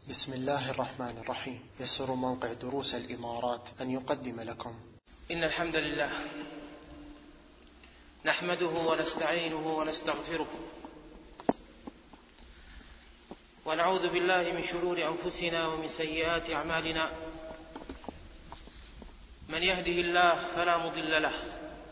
بسم الله الرحمن الرحيم. يسر موقع دروس الإمارات أن يقدم لكم إن الحمد لله نحمده ونستعينه ونستغفره ونعوذ بالله من شرور أنفسنا ومن سيئات أعمالنا. من يهده الله فلا مضل له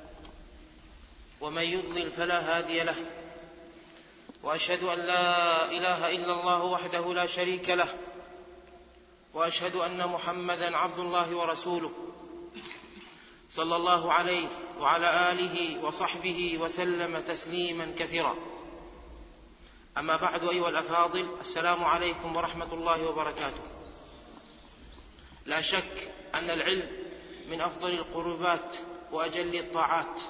ومن يضلل فلا هادي له، وأشهد أن لا إله إلا الله وحده لا شريك له، وأشهد أن محمدا عبد الله ورسوله صلى الله عليه وعلى آله وصحبه وسلم تسليما كثيرا. أما بعد، أيها الأفاضل، السلام عليكم ورحمة الله وبركاته. لا شك أن العلم من أفضل القربات وأجل الطاعات،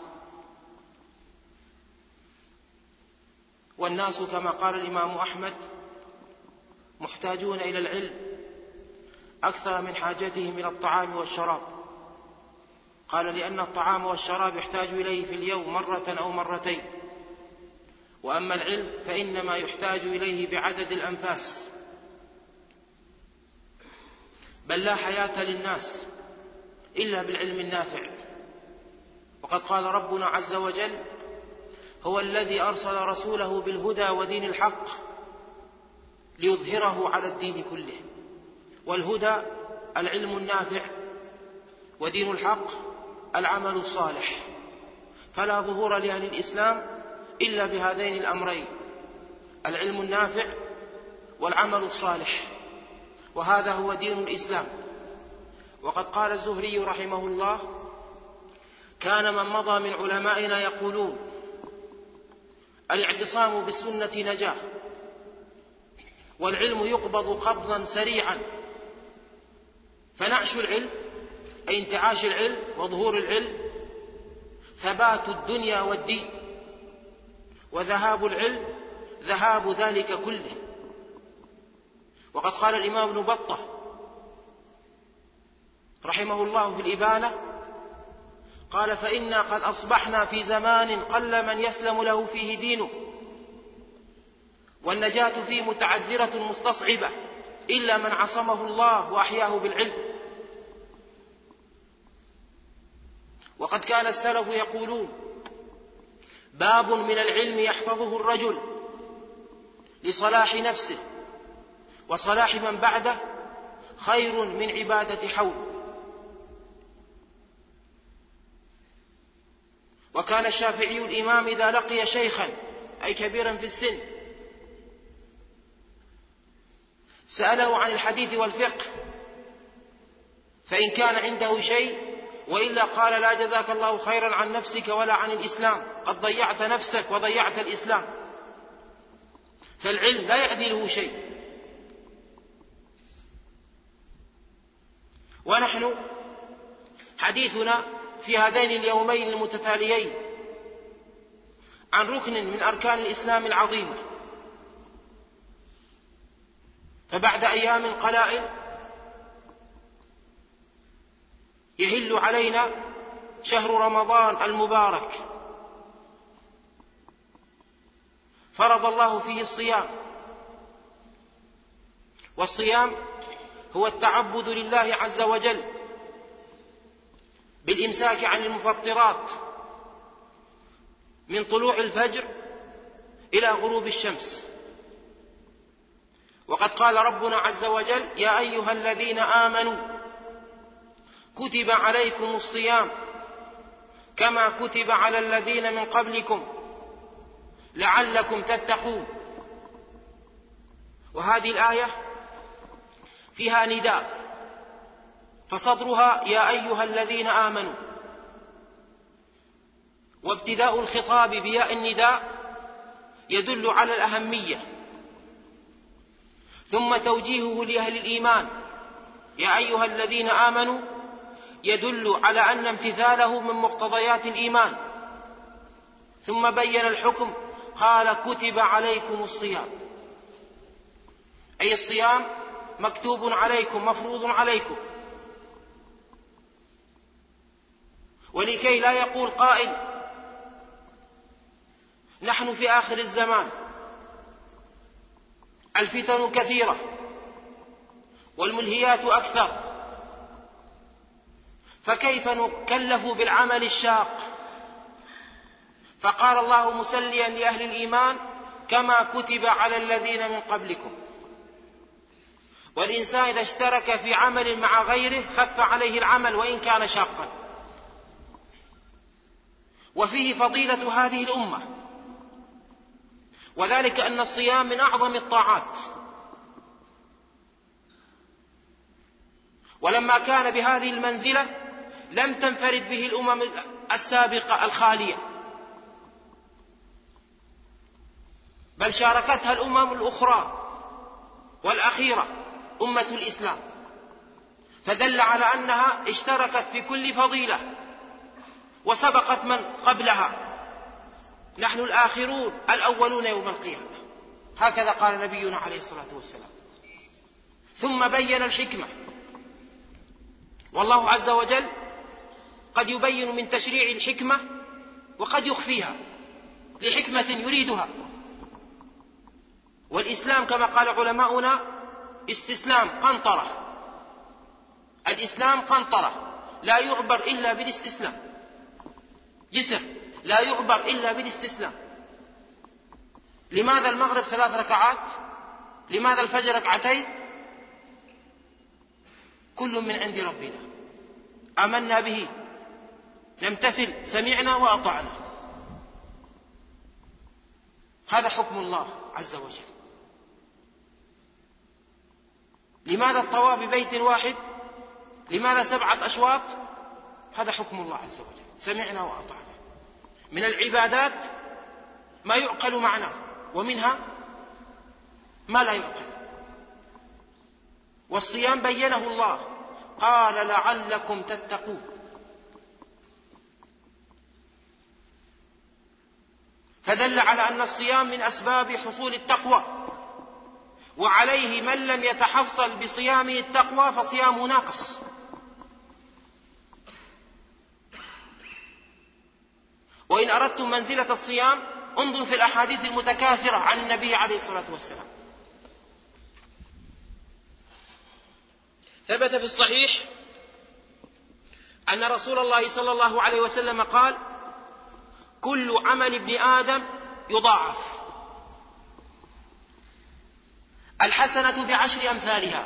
والناس كما قال الإمام أحمد محتاجون إلى العلم أكثر من حاجتهم إلى الطعام والشراب. قال لأن الطعام والشراب يحتاج إليه في اليوم مرة أو مرتين، وأما العلم فإنما يحتاج إليه بعدد الأنفاس، بل لا حياة للناس إلا بالعلم النافع. وقد قال ربنا عز وجل: هو الذي أرسل رسوله بالهدى ودين الحق ليظهره على الدين كله. والهدى العلم النافع، ودين الحق العمل الصالح، فلا ظهور لأهل الإسلام إلا بهذين الأمرين: العلم النافع والعمل الصالح، وهذا هو دين الإسلام. وقد قال الزهري رحمه الله: كان من مضى من علمائنا يقولون: الاعتصام بالسنة نجاة، والعلم يقبض قبضا سريعا. فنعش العلم أي انتعاش العلم وظهور العلم ثبات الدنيا والدين، وذهاب العلم ذهاب ذلك كله. وقد قال الإمام ابن بطة رحمه الله في الإبانة، قال: فإنا قد أصبحنا في زمان قل من يسلم له فيه دينه، والنجاة فيه متعذرة مستصعبة إلا من عصمه الله وأحياه بالعلم. وقد كان السلف يقولون: باب من العلم يحفظه الرجل لصلاح نفسه وصلاح من بعده خير من عبادة حول. وكان الشافعي الإمام إذا لقي شيخا أي كبيرا في السن سأله عن الحديث والفقه، فإن كان عنده شيء وإلا قال: لا جزاك الله خيرا عن نفسك ولا عن الإسلام، قد ضيعت نفسك وضيعت الإسلام. فالعلم لا يعدله شيء. ونحن حديثنا في هذين اليومين المتتاليين عن ركن من أركان الإسلام العظيمة. فبعد أيام قلائل يهل علينا شهر رمضان المبارك، فرض الله فيه الصيام. والصيام هو التعبد لله عز وجل بالإمساك عن المفطرات من طلوع الفجر إلى غروب الشمس. وقد قال ربنا عز وجل: يا أيها الذين آمنوا كتب عليكم الصيام كما كتب على الذين من قبلكم لعلكم تتقون. وهذه الآية فيها نداء، فصدرها يا أيها الذين آمنوا، وابتداء الخطاب بياء النداء يدل على الأهمية، ثم توجيهه لأهل الإيمان يا أيها الذين آمنوا يدل على أن امتثاله من مقتضيات الإيمان، ثم بين الحكم قال: كتب عليكم الصيام، أي الصيام مكتوب عليكم مفروض عليكم. ولكي لا يقول قائل: نحن في آخر الزمان، الفتن كثيرة، والملهيات أكثر، فكيف نكلف بالعمل الشاق؟ فقال الله مسليا لأهل الإيمان: كما كتب على الذين من قبلكم. والإنسان إذا اشترك في عمل مع غيره خف عليه العمل وإن كان شاقا. وفيه فضيلة هذه الأمة، وذلك أن الصيام من أعظم الطاعات، ولما كان بهذه المنزلة لم تنفرد به الأمم السابقة الخالية، بل شاركتها الأمم الأخرى والأخيرة أمة الإسلام، فدل على أنها اشتركت في كل فضيلة وسبقت من قبلها. نحن الآخرون الأولون يوم القيامة، هكذا قال نبينا عليه الصلاة والسلام. ثم بين الحكمة، والله عز وجل قد يبين من تشريع الحكمة وقد يخفيها لحكمة يريدها. والإسلام كما قال علماؤنا استسلام قنطرة، الإسلام قنطرة لا يعبر إلا بالاستسلام، جسر لا يعبر إلا بالاستسلام. لماذا المغرب 3 ركعات؟ لماذا الفجر 2؟ كل من عند ربنا، آمنا به، نمتثل، سمعنا وأطعنا. هذا حكم الله عز وجل. لماذا الطواف ببيت واحد؟ لماذا 7 أشواط؟ هذا حكم الله عز وجل، سمعنا وأطعنا. من العبادات ما يعقل معناه، ومنها ما لا يعقل. والصيام بينه الله، قال: لعلكم تتقون. فدل على أن الصيام من أسباب حصول التقوى، وعليه من لم يتحصل بصيامه التقوى فصيامه ناقص. وإن أردتم منزلة الصيام انظروا في الأحاديث المتكاثرة عن النبي عليه الصلاة والسلام. ثبت في الصحيح أن رسول الله صلى الله عليه وسلم قال: كل عمل ابن آدم يضاعف، الحسنة ب10 أمثالها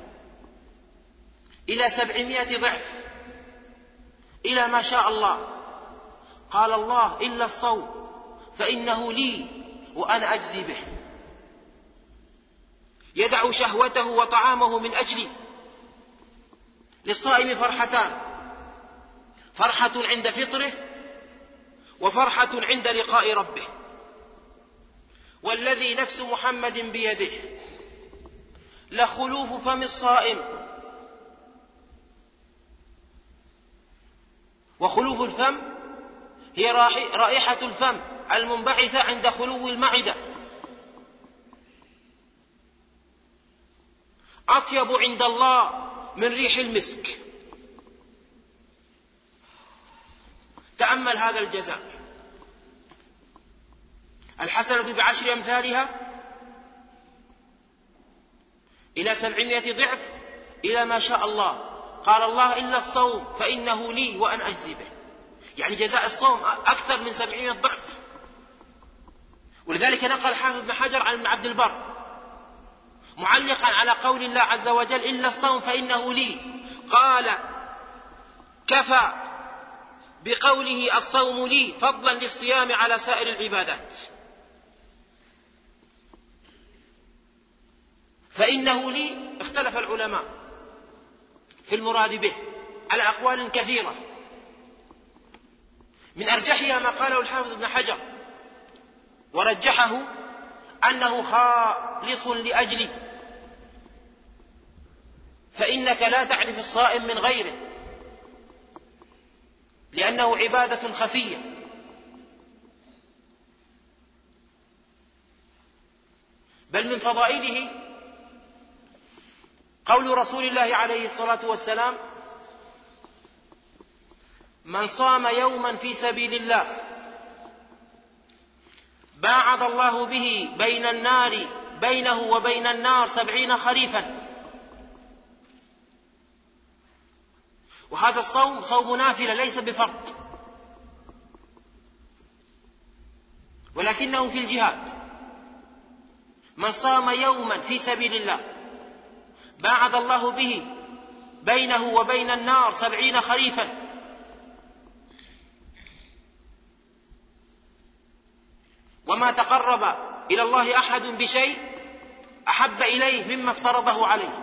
إلى 700 ضعف إلى ما شاء الله. قال الله: إلا الصوم فإنه لي وأنا أجزي به. يدع شهوته وطعامه من أجلي. للصائم فرحتان: فرحة عند فطره، وفرحة عند لقاء ربه. والذي نفس محمد بيده لخلوف فم الصائم، وخلوف الفم هي رائحة الفم المنبعثة عند خلو المعدة، أطيب عند الله من ريح المسك. تأمل هذا الجزاء: الحسنة ب10 أمثالها إلى 700 ضعف إلى ما شاء الله. قال الله: إلا الصوم فإنه لي وأنا أجزي به. يعني جزاء الصوم أكثر من 700 ضعف. ولذلك نقل حافظ ابن حجر عن ابن عبد البر معلقا على قول الله عز وجل: إلا الصوم فإنه لي، قال: كفى بقوله الصوم لي فضلا للصيام على سائر العبادات. فإنه لي اختلف العلماء في المراد به على أقوال كثيرة، من أرجحها ما قاله الحافظ ابن حجر ورجحه أنه خالص لأجلي، فإنك لا تعرف الصائم من غيره، لأنه عبادة خفية. بل من فضائله قول رسول الله عليه الصلاة والسلام: من صام يوما في سبيل الله باعد الله به بينه وبين النار 70 خريفا. وهذا الصوم صوم نافلة ليس بفرض، ولكنه في الجهاد. من صام يوما في سبيل الله باعد الله به بينه وبين النار 70 خريفا. وما تقرب إلى الله أحد بشيء أحب إليه مما افترضه عليه،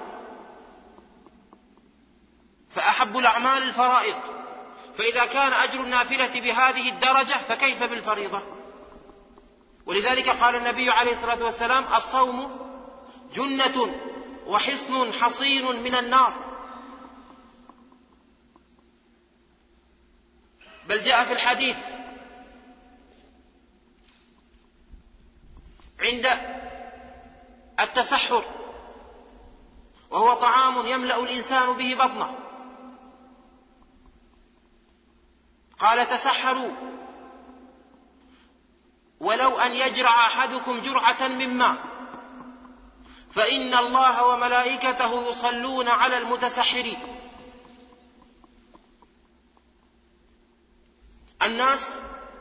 فأحب الأعمال الفرائض، فإذا كان أجر النافلة بهذه الدرجة فكيف بالفريضة؟ ولذلك قال النبي عليه الصلاة والسلام: الصوم جنة وحصن حصين من النار. بل جاء في الحديث عند التسحر، وهو طعام يملأ الإنسان به بطنه، قال: تسحروا ولو أن يجرع أحدكم جرعة من ماء، فإن الله وملائكته يصلون على المتسحرين. الناس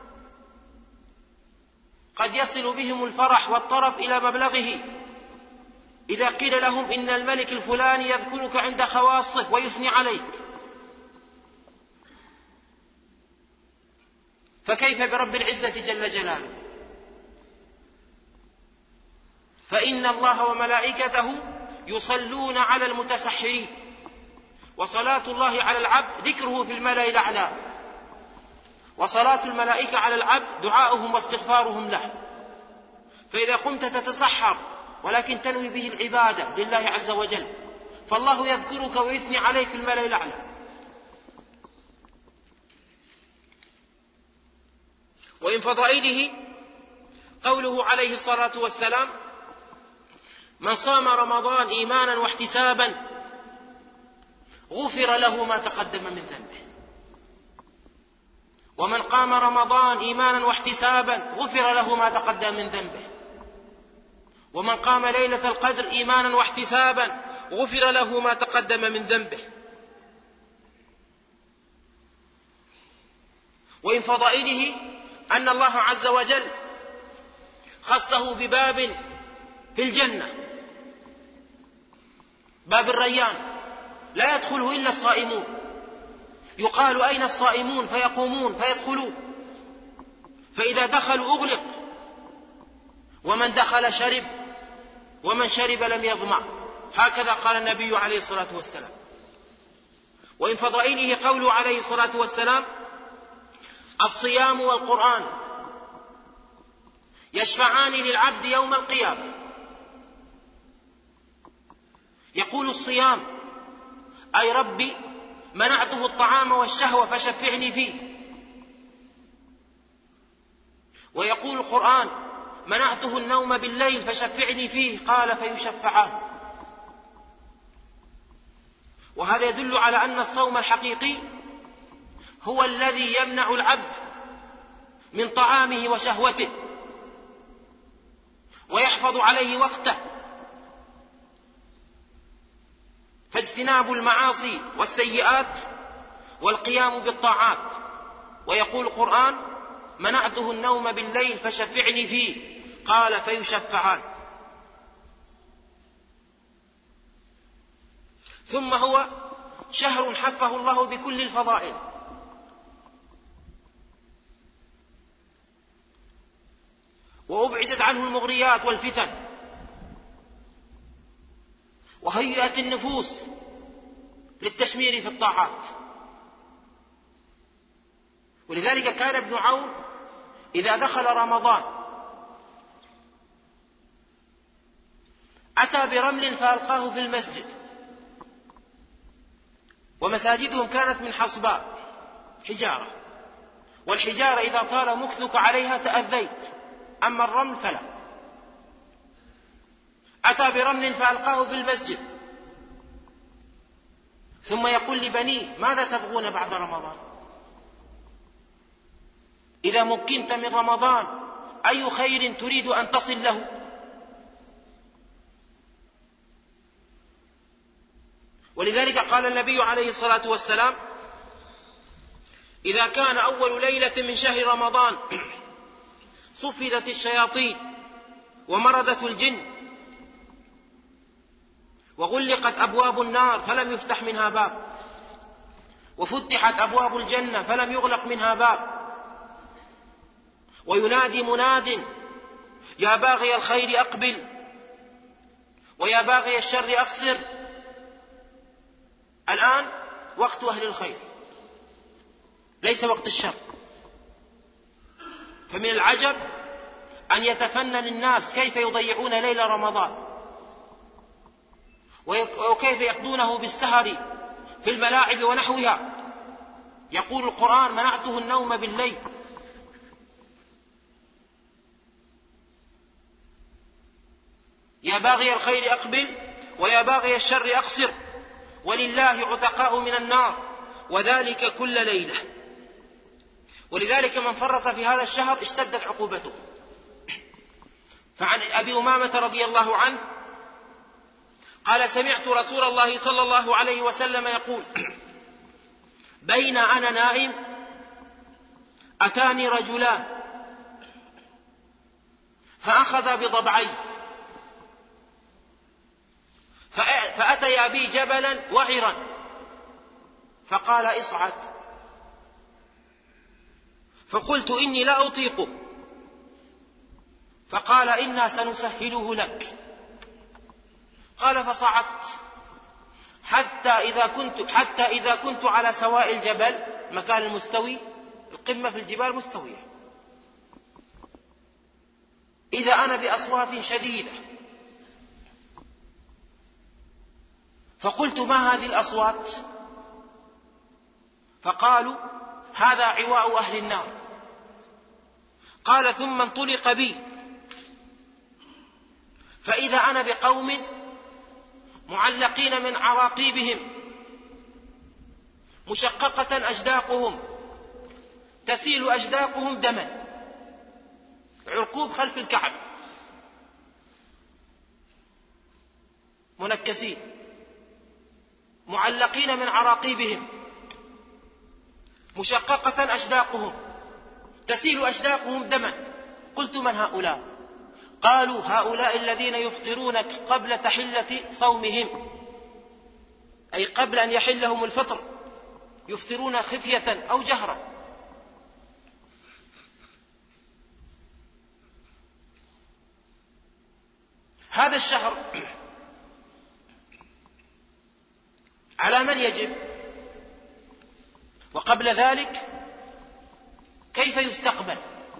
قد يصل بهم الفرح والطرب إلى مبلغه إذا قيل لهم إن الملك الفلاني يذكرك عند خواصه ويثني عليك، فكيف برب العزة جل جلاله؟ فإن الله وملائكته يصلون على المتسحرين، وصلاة الله على العبد ذكره في الملأ الأعلى، وصلاة الملائكة على العبد دعاؤهم واستغفارهم له. فإذا قمت تتسحر ولكن تنوي به العبادة لله عز وجل، فالله يذكرك ويثني عليك في الملأ الأعلى. ومن فضائله قوله عليه الصلاة والسلام: من صام رمضان إيمانا واحتسابا غفر له ما تقدم من ذنبه. ومن قام رمضان إيمانا واحتسابا غفر له ما تقدم من ذنبه. ومن قام ليلة القدر إيمانا واحتسابا غفر له ما تقدم من ذنبه. ومن فضائله أن الله عز وجل خصه بباب في الجنة، باب الريان، لا يدخله إلا الصائمون. يقال: أين الصائمون؟ فيقومون فيدخلون، فإذا دخلوا أغلق، ومن دخل شرب، ومن شرب لم يظمأ. هكذا قال النبي عليه الصلاة والسلام. ومن فضائله قوله عليه الصلاة والسلام: الصيام والقرآن يشفعان للعبد يوم القيامة. يقول الصيام: أي ربي منعته الطعام والشهوة فشفعني فيه. ويقول القرآن: منعته النوم بالليل فشفعني فيه. قال: فيشفعان. وهذا يدل على أن الصوم الحقيقي هو الذي يمنع العبد من طعامه وشهوته، ويحفظ عليه وقته، فاجتناب المعاصي والسيئات والقيام بالطاعات. ويقول القرآن: منعته النوم بالليل فشفعني فيه. قال: فيشفعان. ثم هو شهر حفه الله بكل الفضائل، وأبعدت عنه المغريات والفتن، وهيئت النفوس للتشمير في الطاعات. ولذلك كان ابن عون إذا دخل رمضان أتى برمل فألقاه في المسجد، ومساجدهم كانت من حصباء حجارة، والحجارة إذا طال مكثك عليها تأذيت، أما الرمل فلا. أتى برمل فألقاه في المسجد، ثم يقول لبنيه: ماذا تبغون بعد رمضان؟ إذا مكنت من رمضان أي خير تريد أن تصل له؟ ولذلك قال النبي عليه الصلاة والسلام: إذا كان أول ليلة من شهر رمضان صفدت الشياطين ومردت الجن وغلقت أبواب النار فلم يفتح منها باب، وفتحت أبواب الجنة فلم يغلق منها باب، وينادي مناد: يا باغي الخير أقبل ويا باغي الشر أقصر. الآن وقت أهل الخير ليس وقت الشر. فمن العجب أن يتفنن الناس كيف يضيعون ليل رمضان وكيف يقضونه بالسهر في الملاعب ونحوها. يقول القرآن: منعته النوم بالليل. يا باغي الخير أقبل ويا باغي الشر أقصر، ولله عتقاء من النار وذلك كل ليلة. ولذلك من فرط في هذا الشهر اشتدت عقوبته. فعن أبي أمامة رضي الله عنه قال: سمعت رسول الله صلى الله عليه وسلم يقول: بين أنا نائم أتاني رجلان فأخذ بضبعي فأتيا بي جبلا وعرا فقال: اصعد. فقلت: إني لا أطيقه. فقال: إنا سنسهله لك. قال: فصعدت حتى إذا كنت على سواء الجبل، مكان المستوي، القمة في الجبال مستوية، إذا أنا بأصوات شديدة. فقلت: ما هذه الأصوات؟ فقالوا: هذا عواء أهل النار. قال: ثم انطلق بي فإذا أنا بقوم معلقين من عراقيبهم مشققة أجداقهم تسيل أجداقهم دما، عرقوب خلف الكعب، منكسين معلقين من عراقيبهم مشققة أجداقهم تسيل أجداقهم دما. قلت: من هؤلاء؟ قالوا: هؤلاء الذين يفطرون قبل تحلة صومهم، أي قبل أن يحلهم الفطر، يفطرون خفية أو جهرا. هذا الشهر على من يجب؟ وقبل ذلك كيف يستقبل؟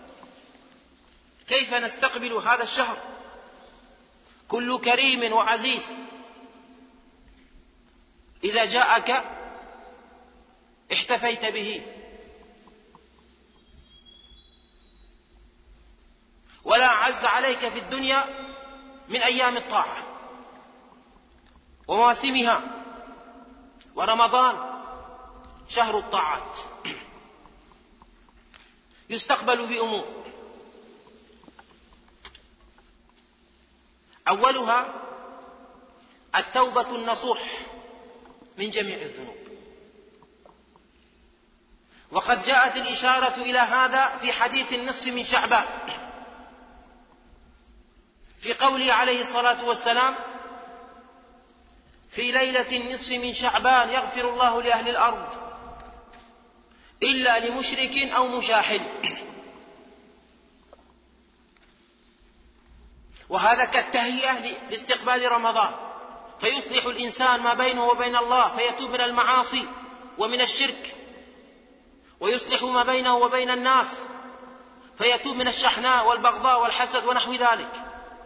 كيف نستقبل هذا الشهر؟ كل كريم وعزيز إذا جاءك احتفيت به، ولا أعز عليك في الدنيا من أيام الطاعة ومواسمها، ورمضان شهر الطاعات. يستقبل بأمور: أولها التوبة النصوح من جميع الذنوب، وقد جاءت الإشارة إلى هذا في حديث النصف من شعبان، في قوله عليه الصلاة والسلام: في ليلة النصف من شعبان يغفر الله لأهل الأرض إلا لمشرك أو مشاحن. وهذا كالتهيئة لاستقبال رمضان، فيصلح الإنسان ما بينه وبين الله فيتوب من المعاصي ومن الشرك، ويصلح ما بينه وبين الناس فيتوب من الشحناء والبغضاء والحسد ونحو ذلك.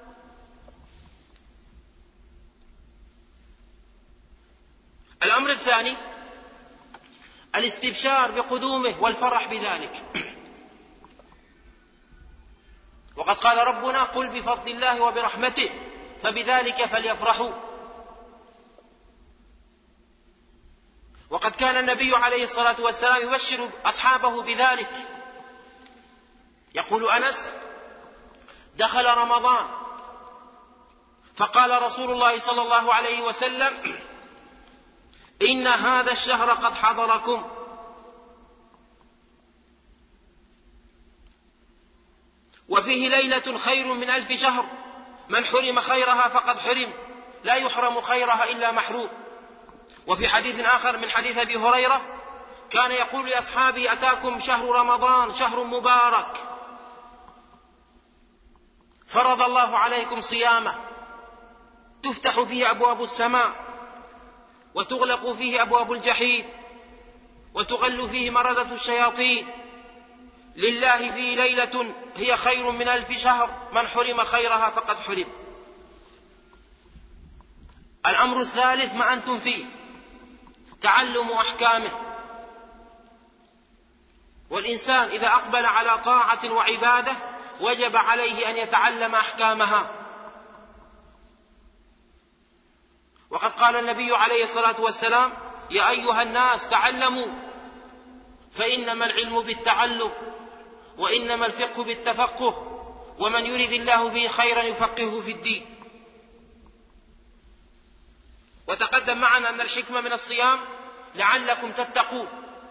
الأمر الثاني الاستبشار بقدومه والفرح بذلك. وقد قال ربنا: قل بفضل الله وبرحمته فبذلك فليفرحوا. وقد كان النبي عليه الصلاة والسلام يبشر أصحابه بذلك. يقول أنس: دخل رمضان فقال رسول الله صلى الله عليه وسلم: إن هذا الشهر قد حضركم وفيه ليلة خير من 1000 شهر، من حرم خيرها فقد حرم، لا يحرم خيرها إلا محروم. وفي حديث آخر من حديث أبي هريرة كان يقول لأصحابه: أتاكم شهر رمضان شهر مبارك فرض الله عليكم صيامه، تفتح فيه أبواب السماء وتغلق فيه أبواب الجحيم وتغل فيه مردة الشياطين، لله فيه ليلة هي خير من 1000 شهر، من حرم خيرها فقد حرم. الأمر الثالث ما أنتم فيه، تعلم أحكامه. والإنسان إذا أقبل على طاعة وعبادة وجب عليه أن يتعلم أحكامها. وقد قال النبي عليه الصلاة والسلام: يا أيها الناس تعلموا، فإنما العلم بالتعلم، وإنما الفقه بالتفقه، ومن يرد الله به خيرا يفقهه في الدين. وتقدم معنا أن الحكمة من الصيام لعلكم تتقون،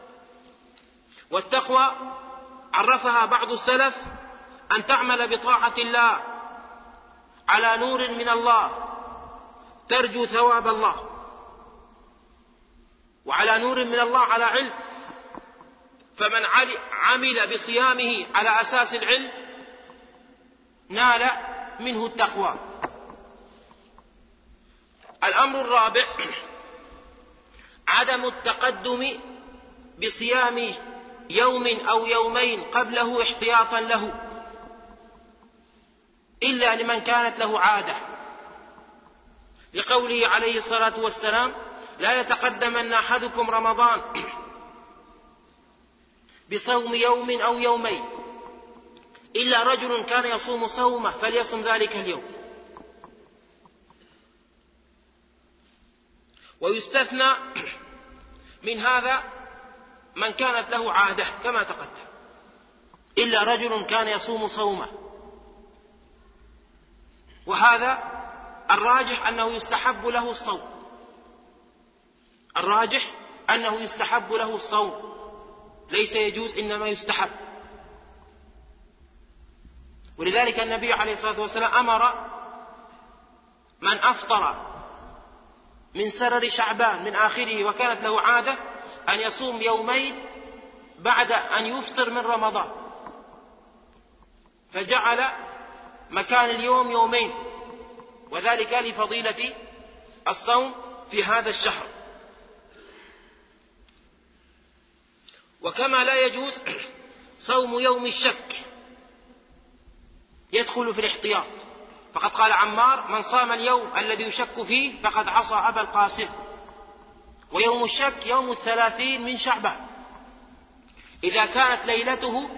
والتقوى عرفها بعض السلف أن تعمل بطاعة الله على نور من الله ترجو ثواب الله، وعلى نور من الله على علم، فمن عمل بصيامه على أساس العلم نال منه التقوى. الأمر الرابع عدم التقدم بصيام يوم أو يومين قبله احتياطا له، إلا لمن كانت له عادة، لقوله عليه الصلاة والسلام: لا يتقدمن أحدكم رمضان بصوم يوم أو يومين إلا رجل كان يصوم صومه فليصم ذلك اليوم. ويستثنى من هذا من كانت له عادة كما تقدم، إلا رجل كان يصوم صومه. وهذا الراجح أنه يستحب له الصوم، الراجح أنه يستحب له الصوم، ليس يجوز إنما يستحب. ولذلك النبي عليه الصلاة والسلام أمر من أفطر من سرر شعبان من آخره وكانت له عادة أن يصوم يومين بعد أن يفطر من رمضان، فجعل مكان اليوم يومين، وذلك لفضيلة الصوم في هذا الشهر. وكما لا يجوز صوم يوم الشك يدخل في الاحتياط، فقد قال عمار: من صام اليوم الذي يشك فيه فقد عصى أبا القاسم. ويوم الشك يوم 30 من شعبان إذا كانت ليلته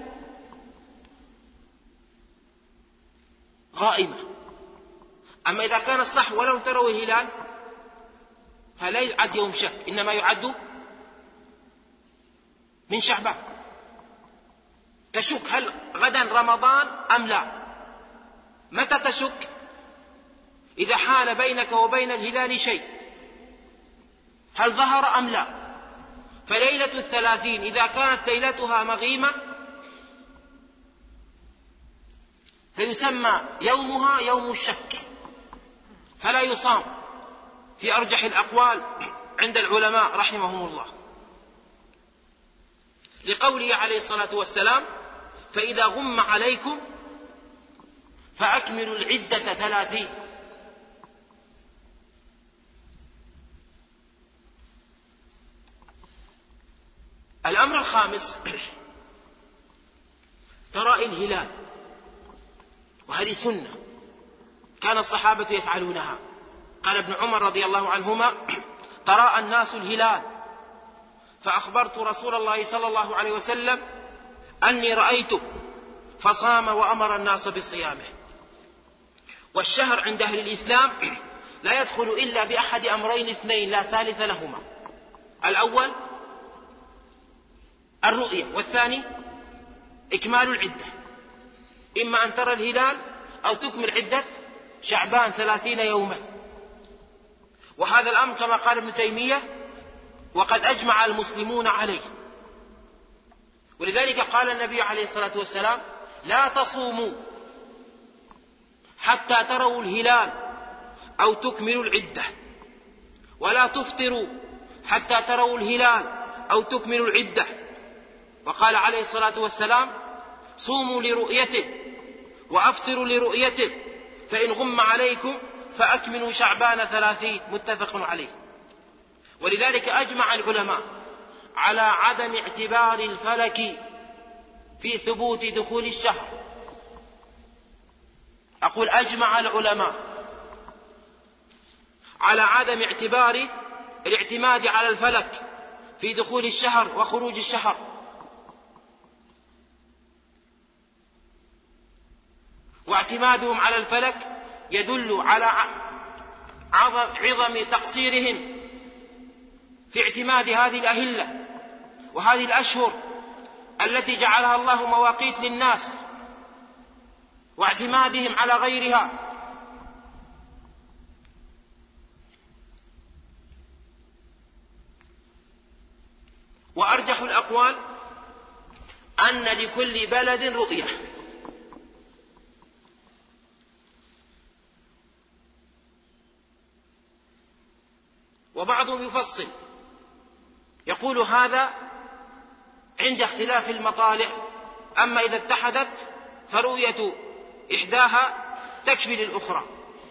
غائمة. أما إذا كان الصح ولو تروا الهلال فلا يعد يوم شك، إنما يعد من شعبان. تشك هل غدا رمضان أم لا؟ متى تشك؟ إذا حال بينك وبين الهلال شيء، هل ظهر أم لا؟ فليلة 30 إذا كانت ليلتها مغيمة فيسمى يومها يوم الشك، فلا يصام في أرجح الأقوال عند العلماء رحمهم الله، لقوله عليه الصلاة والسلام: فإذا غم عليكم فأكملوا العدة 30. الأمر الخامس تراء الهلال، وهذه سنة كان الصحابة يفعلونها. قال ابن عمر رضي الله عنهما: تراءى الناس الهلال فأخبرت رسول الله صلى الله عليه وسلم أني رأيته فصام وأمر الناس بصيامه. والشهر عند أهل الإسلام لا يدخل إلا بأحد أمرين اثنين لا ثالث لهما: الأول الرؤية، والثاني إكمال العدة، إما أن ترى الهلال أو تكمل عدة شعبان 30 يوما. وهذا الأمر كما قال ابن تيمية وقد أجمع المسلمون عليه. ولذلك قال النبي عليه الصلاة والسلام: لا تصوموا حتى تروا الهلال أو تكملوا العدة، ولا تفطروا حتى تروا الهلال أو تكملوا العدة. وقال عليه الصلاة والسلام: صوموا لرؤيته وأفطروا لرؤيته، فإن غم عليكم فأكملوا شعبان 30. متفق عليه. ولذلك أجمع العلماء على عدم اعتبار الفلك في ثبوت دخول الشهر. أقول أجمع العلماء على عدم اعتبار الاعتماد على الفلك في دخول الشهر وخروج الشهر، واعتمادهم على الفلك يدل على عظم تقصيرهم في اعتماد هذه الأهلة وهذه الأشهر التي جعلها الله مواقيت للناس، واعتمادهم على غيرها. وأرجح الأقوال أن لكل بلد رؤية، وبعضهم يفصل يقول هذا عند اختلاف المطالع، أما إذا اتحدت فرؤية إحداها تكفي للأخرى.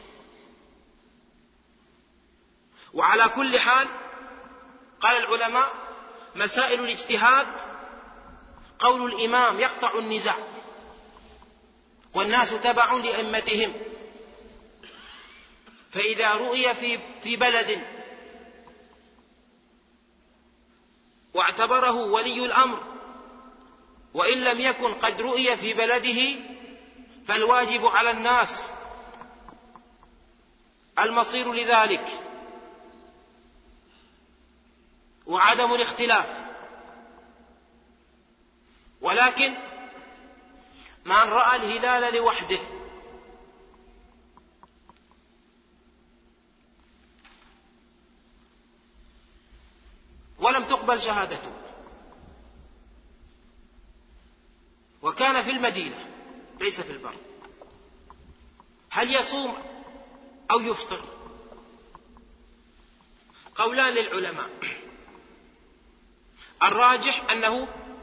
وعلى كل حال قال العلماء: مسائل الاجتهاد قول الإمام يقطع النزاع، والناس تبع لأئمتهم. فإذا رؤي في بلد واعتبره ولي الأمر وإن لم يكن قد رؤي في بلده، فالواجب على الناس المصير لذلك وعدم الاختلاف. ولكن من رأى الهلال لوحده ولم تقبل شهادته وكان في المدينة ليس في البر، هل يصوم أو يفطر؟ قولان للعلماء. الراجح أنه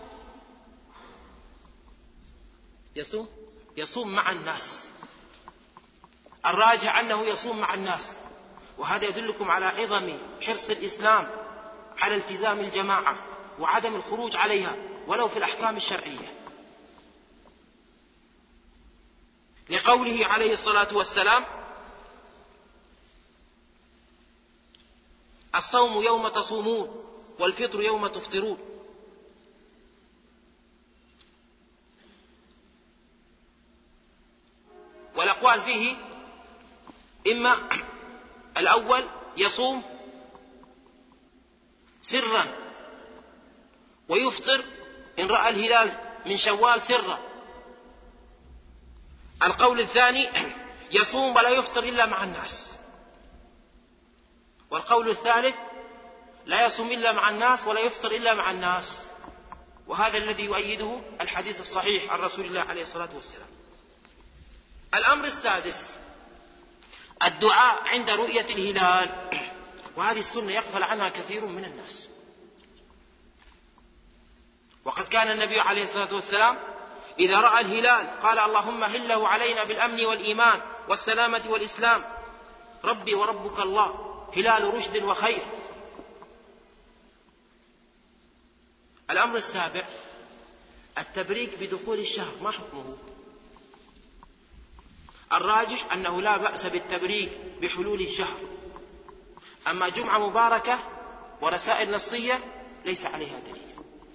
يصوم مع الناس، الراجح أنه يصوم مع الناس. وهذا يدلكم على عظم حرص الإسلام على التزام الجماعة وعدم الخروج عليها ولو في الأحكام الشرعية، لقوله عليه الصلاة والسلام: الصوم يوم تصومون والفطر يوم تفطرون. والأقوال فيه إما الأول يصوم سرا ويفطر إن رأى الهلال من شوال سرا. القول الثاني يصوم ولا يفطر إلا مع الناس. والقول الثالث لا يصوم إلا مع الناس ولا يفطر إلا مع الناس، وهذا الذي يؤيده الحديث الصحيح عن رسول الله عليه الصلاة والسلام. الأمر السادس الدعاء عند رؤية الهلال، وهذه السنة يغفل عنها كثير من الناس. وقد كان النبي عليه الصلاة والسلام إذا رأى الهلال قال: اللهم هله علينا بالأمن والإيمان والسلامة والإسلام، ربي وربك الله، هلال رشد وخير. الأمر السابع التبريك بدخول الشهر، ما حكمه؟ الراجح أنه لا بأس بالتبريك بحلول الشهر، أما جمعة مباركة ورسائل نصية ليس عليها دليل.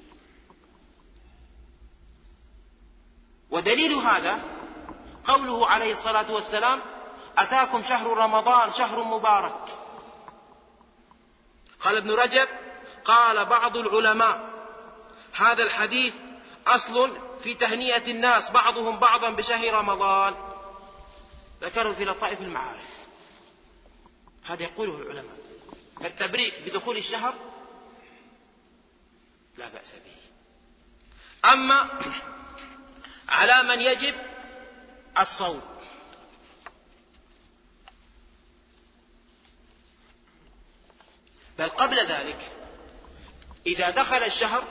ودليل هذا قوله عليه الصلاة والسلام: أتاكم شهر رمضان شهر مبارك. قال ابن رجب: قال بعض العلماء: هذا الحديث أصل في تهنئة الناس بعضهم بعضا بشهر رمضان، ذكره في لطائف المعارف. هذا يقوله العلماء. فالتبريك بدخول الشهر لا بأس به. أما على من يجب الصوم بل قبل ذلك إذا دخل الشهر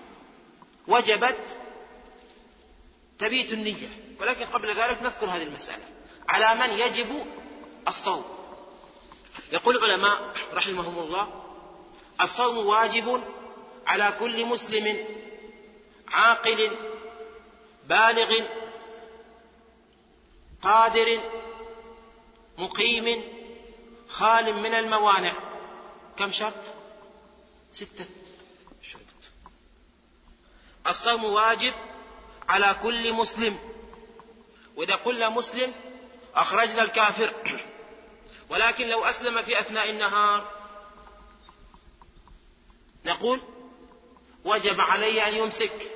وجبت تبيت النية، ولكن قبل ذلك نذكر هذه المسألة على من يجب الصوم. يقول العلماء رحمهم الله: الصوم واجب على كل مسلم عاقل بالغ قادر مقيم خال من الموانع. كم شرط؟ 6 شروط. الصوم واجب على كل مسلم، وإذا قلنا مسلم أخرجنا الكافر، ولكن لو أسلم في أثناء النهار نقول وجب عليه أن يمسك،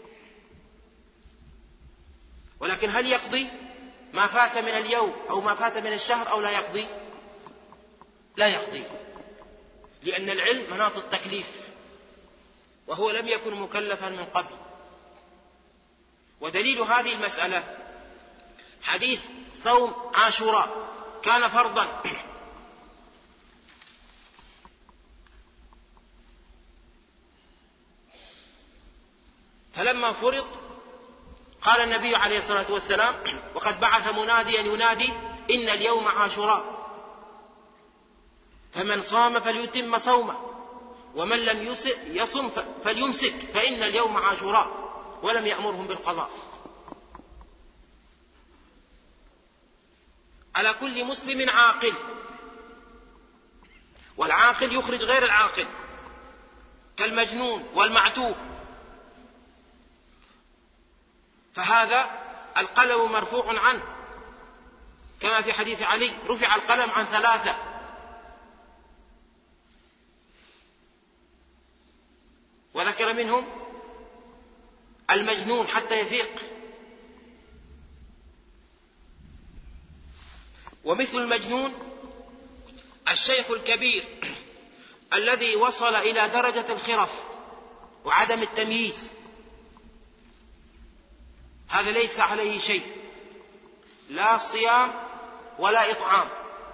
ولكن هل يقضي ما فات من اليوم أو ما فات من الشهر أو لا يقضي؟ لا يقضي، لأن العلم مناط التكليف، وهو لم يكن مكلفا من قبل. ودليل هذه المسألة حديث صوم عاشوراء كان فرضا، فلما فرض قال النبي عليه الصلاة والسلام: وقد بعث مناديا ينادي إن اليوم عاشوراء، فمن صام فليتم صومه، ومن لم يصم فليمسك، فإن اليوم عاشوراء، ولم يأمرهم بالقضاء. على كل مسلم عاقل، والعاقل يخرج غير العاقل كالمجنون والمعتوه، فهذا القلم مرفوع عنه، كما في حديث علي: رفع القلم عن 3، وذكر منهم المجنون حتى يفيق. ومثل المجنون الشيخ الكبير الذي وصل إلى درجة الخرف وعدم التمييز، هذا ليس عليه شيء، لا صيام ولا إطعام.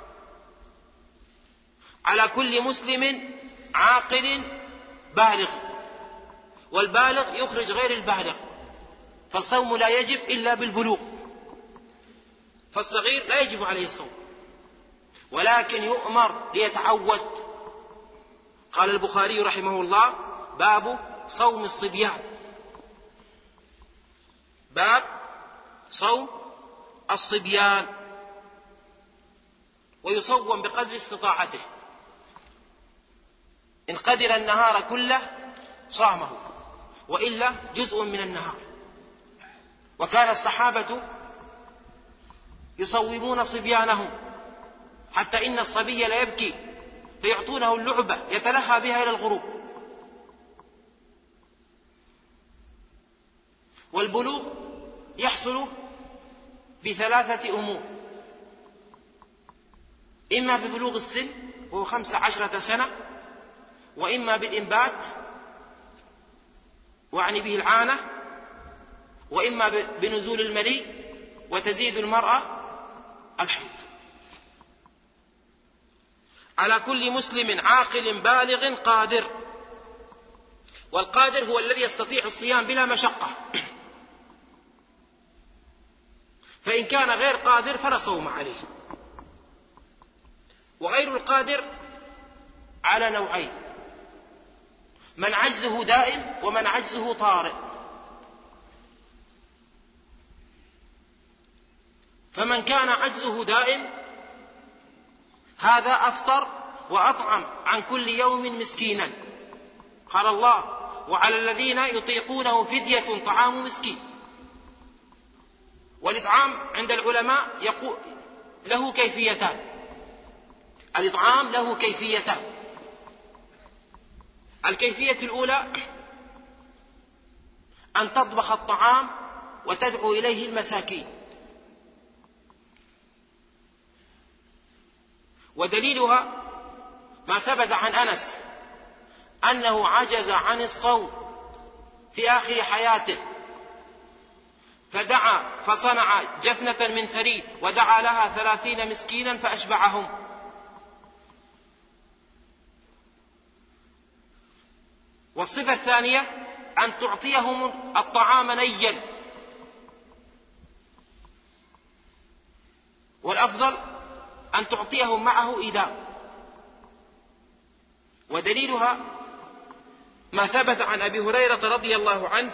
على كل مسلم عاقل بالغ، والبالغ يخرج غير البالغ، فالصوم لا يجب إلا بالبلوغ، فالصغير لا يجب عليه الصوم ولكن يؤمر ليتعود. قال البخاري رحمه الله: باب صوم الصبيان، باب صوم الصبيان، ويصوم بقدر استطاعته، إن قدر النهار كله صامه، وإلا جزء من النهار. وكان الصحابة يصومون صبيانهم، حتى إن الصبي لا يبكي فيعطونه اللعبة يتلهى بها إلى الغروب. والبلوغ يحصل ب3 أمور: إما ببلوغ السن وهو 15 سنة، وإما بالإنبات وعني به العانة، وإما بنزول المني، وتزيد المرأة الحيض. على كل مسلم عاقل بالغ قادر، والقادر هو الذي يستطيع الصيام بلا مشقة، فإن كان غير قادر فلا صوم عليه. وغير القادر على نوعين: من عجزه دائم ومن عجزه طارئ. فمن كان عجزه دائم هذا أفطر وأطعم عن كل يوم مسكينا، قال الله: وعلى الذين يطيقونه فدية طعام مسكين. والإطعام عند العلماء يقول له كيفيتان، الإطعام له كيفيتان: الكيفية الأولى أن تطبخ الطعام وتدعو إليه المساكين، ودليلها ما ثبت عن أنس أنه عجز عن الصوم في آخر حياته، فدعا فصنع جفنة من ثريد ودعا لها 30 مسكينا فأشبعهم. والصفة الثانية أن تعطيهم الطعام نيا، والأفضل أن تعطيهم معه إيداء. ودليلها ما ثبت عن أبي هريرة رضي الله عنه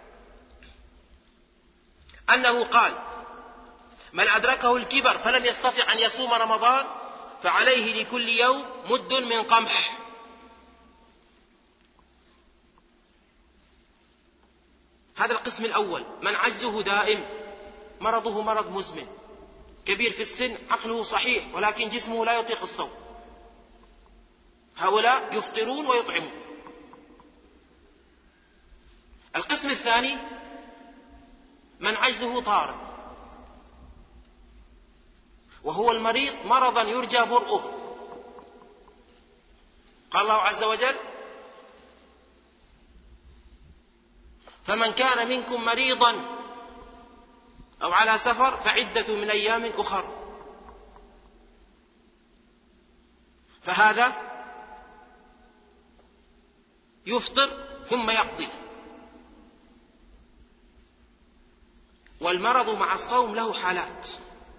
أنه قال: من أدركه الكبر فلم يستطع أن يصوم رمضان فعليه لكل يوم مد من قمح. هذا القسم الأول، من عجزه دائم، مرضه مرض مزمن، كبير في السن، عقله صحيح ولكن جسمه لا يطيق الصوم، هؤلاء يفطرون ويطعمون. القسم الثاني من عجزه طارئ، وهو المريض مرضا يرجى برؤه. قال الله عز وجل: فمن كان منكم مريضا أو على سفر فعدة من أيام أخر. فهذا يفطر ثم يقضي. والمرض مع الصوم له حالات،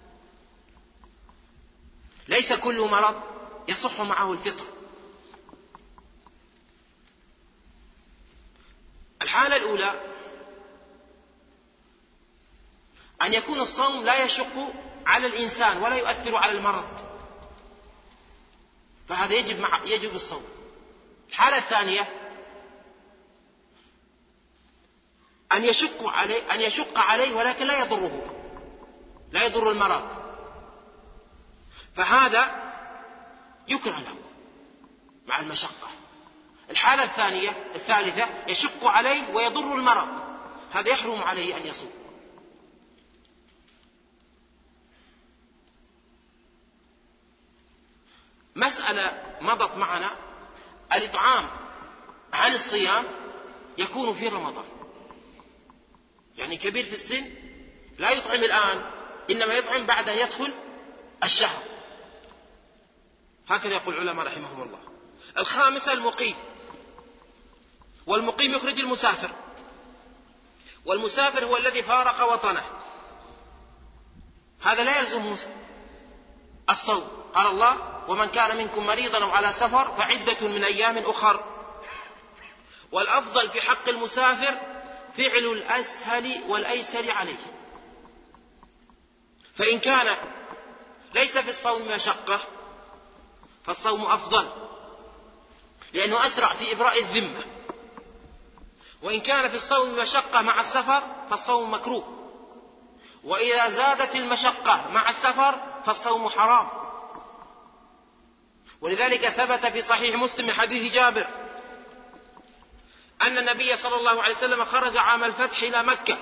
ليس كل مرض يصح معه الفطر. الحالة الأولى أن يكون الصوم لا يشق على الإنسان ولا يؤثر على المرض، فهذا يجب الصوم. الحالة الثانية أن يشق عليه ولكن لا يضر المرض، فهذا يكره له مع المشقة. الحالة الثالثة يشق عليه ويضر المرض، هذا يحرم عليه أن يصوم. مسألة مضت معنا: الإطعام عن الصيام يكون في رمضان، يعني كبير في السن لا يطعم الآن، إنما يطعم بعد أن يدخل الشهر، هكذا يقول العلماء رحمهم الله. الخامسة المقيم، والمقيم يخرج المسافر، والمسافر هو الذي فارق وطنه، هذا لا يلزم الصوم. قال الله: ومن كان منكم مريضا أو على سفر فعدة من أيام أخر. والأفضل في حق المسافر فعل الأسهل والأيسر عليه، فإن كان ليس في الصوم مشقة فالصوم أفضل لأنه أسرع في إبراء الذمة، وإن كان في الصوم مشقة مع السفر فالصوم مكروه، وإذا زادت المشقة مع السفر فالصوم حرام. ولذلك ثبت في صحيح مسلم من حديث جابر أن النبي صلى الله عليه وسلم خرج عام الفتح إلى مكة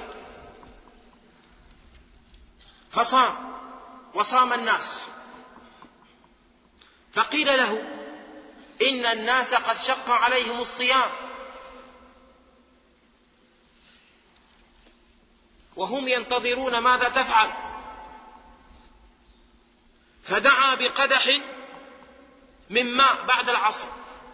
فصام وصام الناس، فقيل له: إن الناس قد شق عليهم الصيام وهم ينتظرون ماذا تفعل، فدعا بقدح من ماء بعد العصر.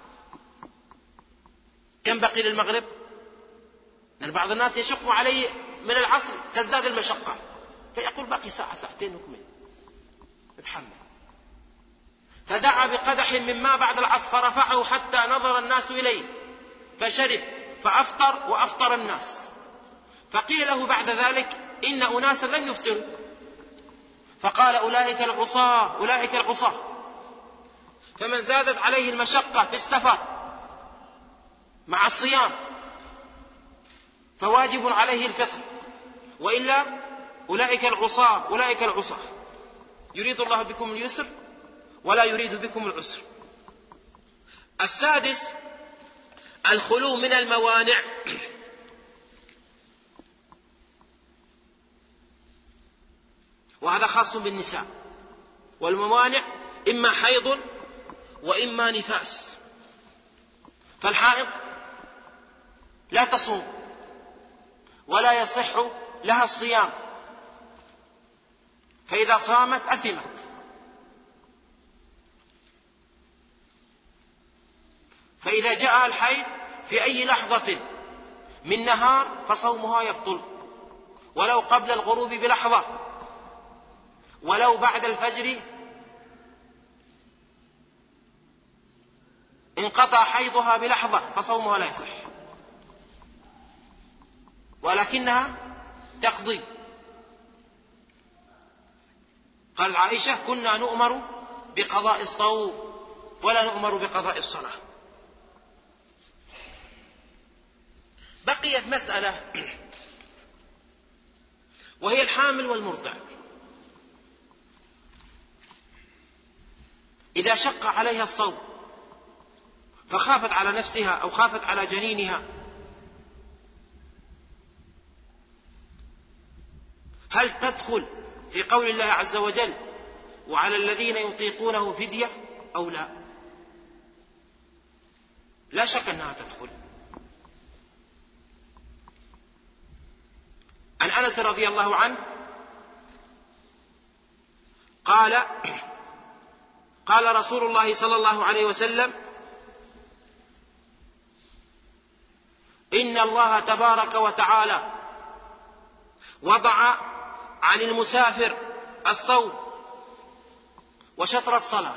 كم بقي للمغرب؟ لأن بعض الناس يشق عليه من العصر تزداد المشقة، فيقول باقي ساعة ساعتين نكمل نتحمل. فدعا بقدح من ماء بعد العصر فرفعه حتى نظر الناس إليه فشرب فأفطر وأفطر الناس. فقيل له بعد ذلك: إن أناسا لم يفطروا، فقال: أولئك العصاة. فمن زادت عليه المشقة في السفر مع الصيام فواجب عليه الفطر، وإلا أولئك العصاة يريد الله بكم اليسر ولا يريد بكم العسر. السادس الخلو من الموانع، وهذا خاص بالنساء، والموانع إما حيض وإما نفاس. فالحائض لا تصوم ولا يصح لها الصيام، فإذا صامت أثمت. فإذا جاء الحيض في أي لحظة من نهار فصومها يبطل، ولو قبل الغروب بلحظة، ولو بعد الفجر انقطع حيضها بلحظة فصومها لا يصح، ولكنها تقضي. قال عائشة: كنا نؤمر بقضاء الصوم ولا نؤمر بقضاء الصلاة. بقيت مسألة وهي الحامل والمرضع. إذا شق عليها الصوم فخافت على نفسها أو خافت على جنينها، هل تدخل في قول الله عز وجل: وعلى الذين يطيقونه فدية، أو لا؟ لا شك أنها تدخل. عن أنس رضي الله عنه قال: قال رسول الله صلى الله عليه وسلم: إن الله تبارك وتعالى وضع عن المسافر الصوم وشطر الصلاة،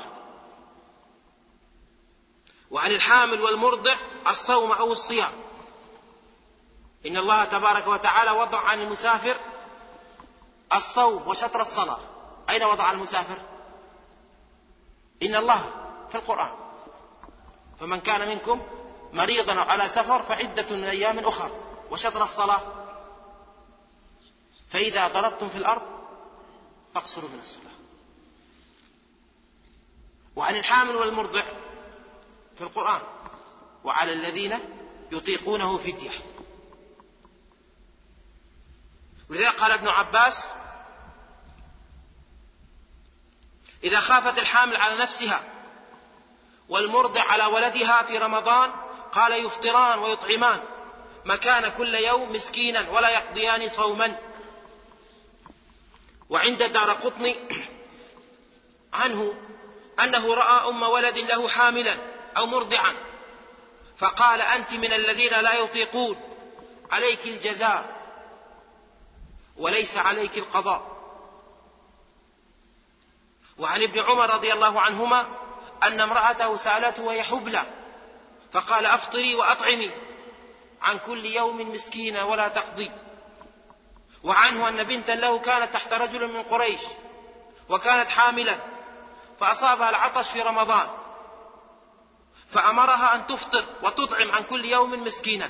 وعن الحامل والمرضع الصوم أو الصيام. إن الله تبارك وتعالى وضع عن المسافر الصوم وشطر الصلاة. أين وضع عن المسافر؟ إن الله في القرآن: فمن كان منكم مريضا أو على سفر فعدة من أيام أخر. وشطر الصلاة: فإذا ضربتم في الأرض فاقصروا من الصلاة. وعن الحامل والمرضع في القرآن: وعلى الذين يطيقونه فدية. ولذلك قال ابن عباس: إذا خافت الحامل على نفسها والمرضع على ولدها في رمضان قال: يفطران ويطعمان مكان كل يوم مسكينا ولا يقضيان صوما. وعند الدارقطني عنه أنه رأى أم ولد له حاملا أو مرضعا فقال: أنت من الذين لا يطيقون، عليك الجزاء وليس عليك القضاء. وعن ابن عمر رضي الله عنهما أن امرأته سألته وهي حبلى فقال: أفطري وأطعمي عن كل يوم مسكينا ولا تقضي. وعنه أن بنتا له كانت تحت رجل من قريش وكانت حاملا فأصابها العطش في رمضان فأمرها أن تفطر وتطعم عن كل يوم مسكينا.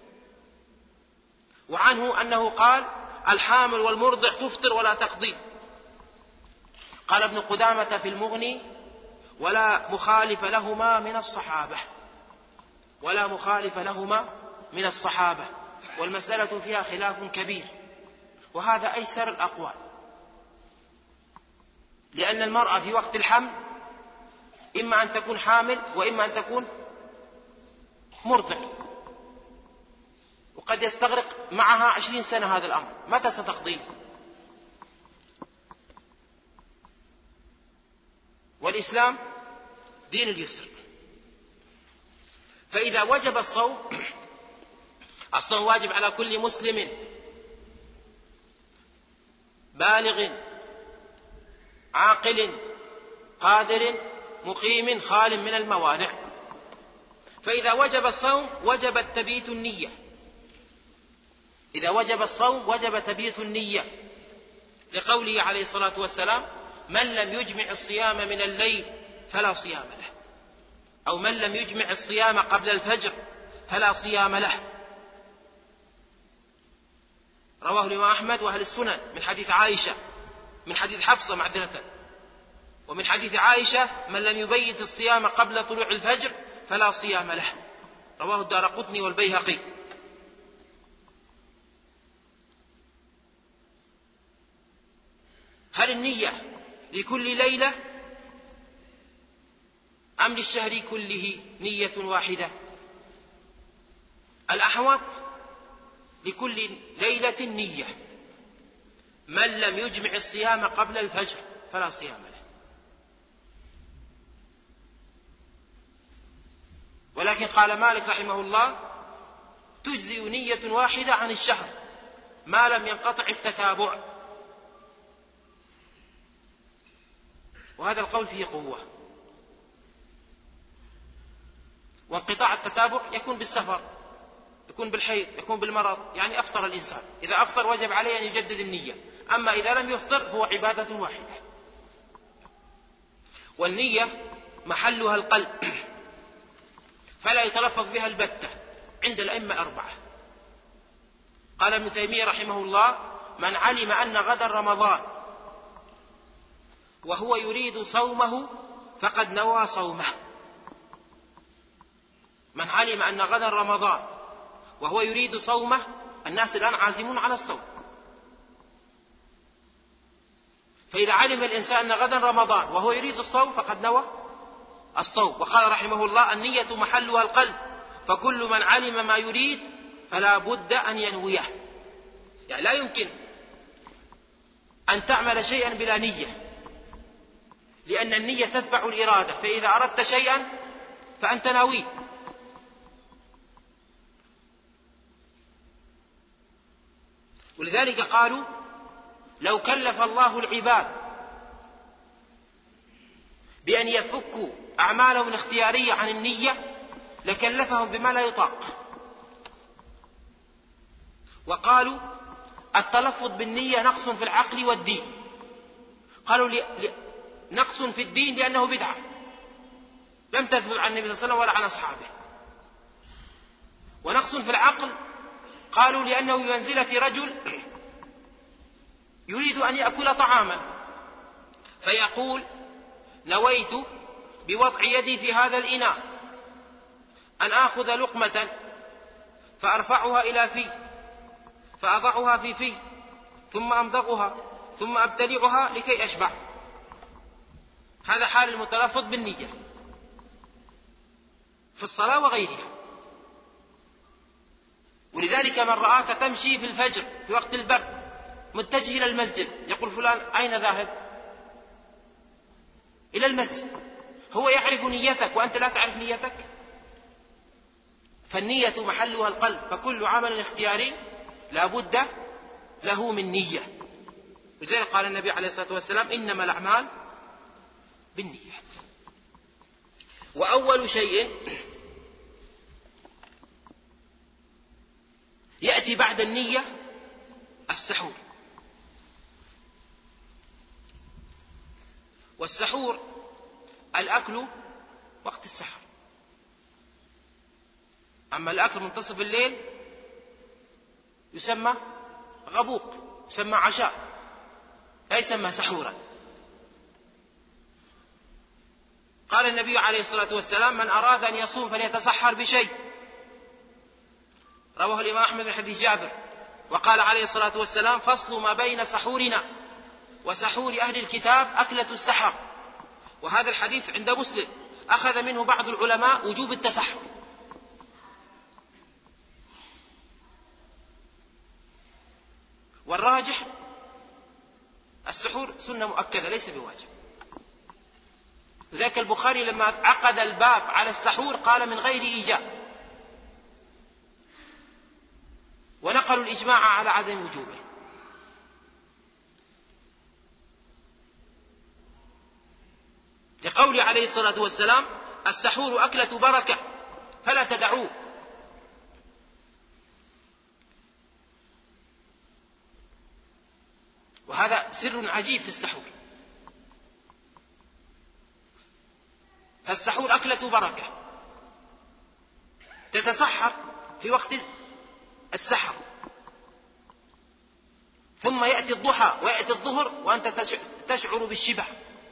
وعنه أنه قال: الحامل والمرضع تفطر ولا تقضي. قال ابن قدامة في المغني: ولا مخالف لهما من الصحابة، ولا مخالف لهما من الصحابة. والمسألة فيها خلاف كبير، وهذا أيسر الأقوال، لأن المرأة في وقت الحمل إما أن تكون حامل وإما أن تكون مرضع، وقد يستغرق معها 20 سنة هذا الأمر. متى ستقضي؟ والإسلام دين اليسر. فإذا وجب الصوم واجب على كل مسلم بالغ عاقل قادر مقيم خال من الموانع. فإذا وجب الصوم وجب تبييت النية. إذا وجب الصوم وجب تبييت النية، لقوله عليه الصلاة والسلام: من لم يجمع الصيام من الليل فلا صيام له، أو من لم يجمع الصيام قبل الفجر فلا صيام له. رواه الإمام أحمد وأهل السنن من حديث عائشة، من حديث حفصة معذرة، ومن حديث عائشة: من لم يبيت الصيام قبل طلوع الفجر فلا صيام له. رواه الدارقطني والبيهقي. هل النية لكل ليلة أم للشهر كله نية واحدة؟ الأحوط لكل ليلة نية. من لم يجمع الصيام قبل الفجر فلا صيام له. ولكن قال مالك رحمه الله: تجزئ نية واحدة عن الشهر ما لم ينقطع التتابع، وهذا القول فيه قوة. وانقطاع التتابع يكون بالسفر، يكون بالحيض، يكون بالمرض، يعني أفطر الإنسان، إذا أفطر وجب عليه أن يجدد النية، أما إذا لم يفطر هو عبادة واحدة. والنية محلها القلب فلا يتلفظ بها البتة عند الأئمة 4. قال ابن تيمية رحمه الله: من علم أن غدا رمضان وهو يريد صومه فقد نوى صومه. من علم أن غدا رمضان وهو يريد صومه، الناس الآن عازمون على الصوم، فإذا علم الإنسان أن غدا رمضان وهو يريد الصوم فقد نوى الصوم. وقال رحمه الله: النية محلها القلب، فكل من علم ما يريد فلا بد أن ينويه. يعني لا يمكن أن تعمل شيئا بلا نية، لأن النية تتبع الإرادة، فإذا أردت شيئا فأنت ناويه. ولذلك قالوا: لو كلف الله العباد بأن يفكوا أعمالهم الاختيارية عن النية لكلفهم بما لا يطاق. وقالوا: التلفظ بالنية نقص في العقل والدين. قالوا نقص في الدين لأنه بدعة لم تثبت عن النبي صلى الله عليه وسلم ولا عن أصحابه، ونقص في العقل قالوا لأنه بمنزلة رجل يريد أن يأكل طعاما فيقول: نويت بوضع يدي في هذا الإناء أن آخذ لقمة فأرفعها إلى في فأضعها في في ثم أمضغها ثم أبتلعها لكي أشبع. هذا حال المتلفظ بالنية في الصلاة وغيرها. ولذلك من رآك تمشي في الفجر في وقت البرد متجه إلى المسجد يقول: فلان أين ذاهب؟ إلى المسجد. هو يعرف نيتك وأنت لا تعرف نيتك. فالنية محلها القلب، فكل عمل اختياري لا بد له من نية. لذلك قال النبي عليه الصلاة والسلام: إنما الأعمال بالنيات. وأول شيء يأتي بعد النية السحور. والسحور الأكل وقت السحر، أما الأكل منتصف الليل يسمى غبوق، يسمى عشاء، لا يسمى سحورا. قال النبي عليه الصلاة والسلام: من أراد أن يصوم فليتسحر بشيء، رواه الإمام أحمد من حديث جابر. وقال عليه الصلاة والسلام: فصل ما بين سحورنا وسحور أهل الكتاب أكلة السحر. وهذا الحديث عند مسلم أخذ منه بعض العلماء وجوب التسحر، والراجح السحور سنة مؤكدة ليس بواجب. لذلك البخاري لما عقد الباب على السحور قال: من غير إيجاب، ونقلوا الإجماع على عدم وجوبه. لقول عليه الصلاة والسلام: السحور أكلة بركة فلا تدعوه. وهذا سر عجيب في السحور. فالسحور أكلة بركة، تتسحر في وقت السحر، ثم يأتي الضحى ويأتي الظهر وأنت تشعر بالشبع،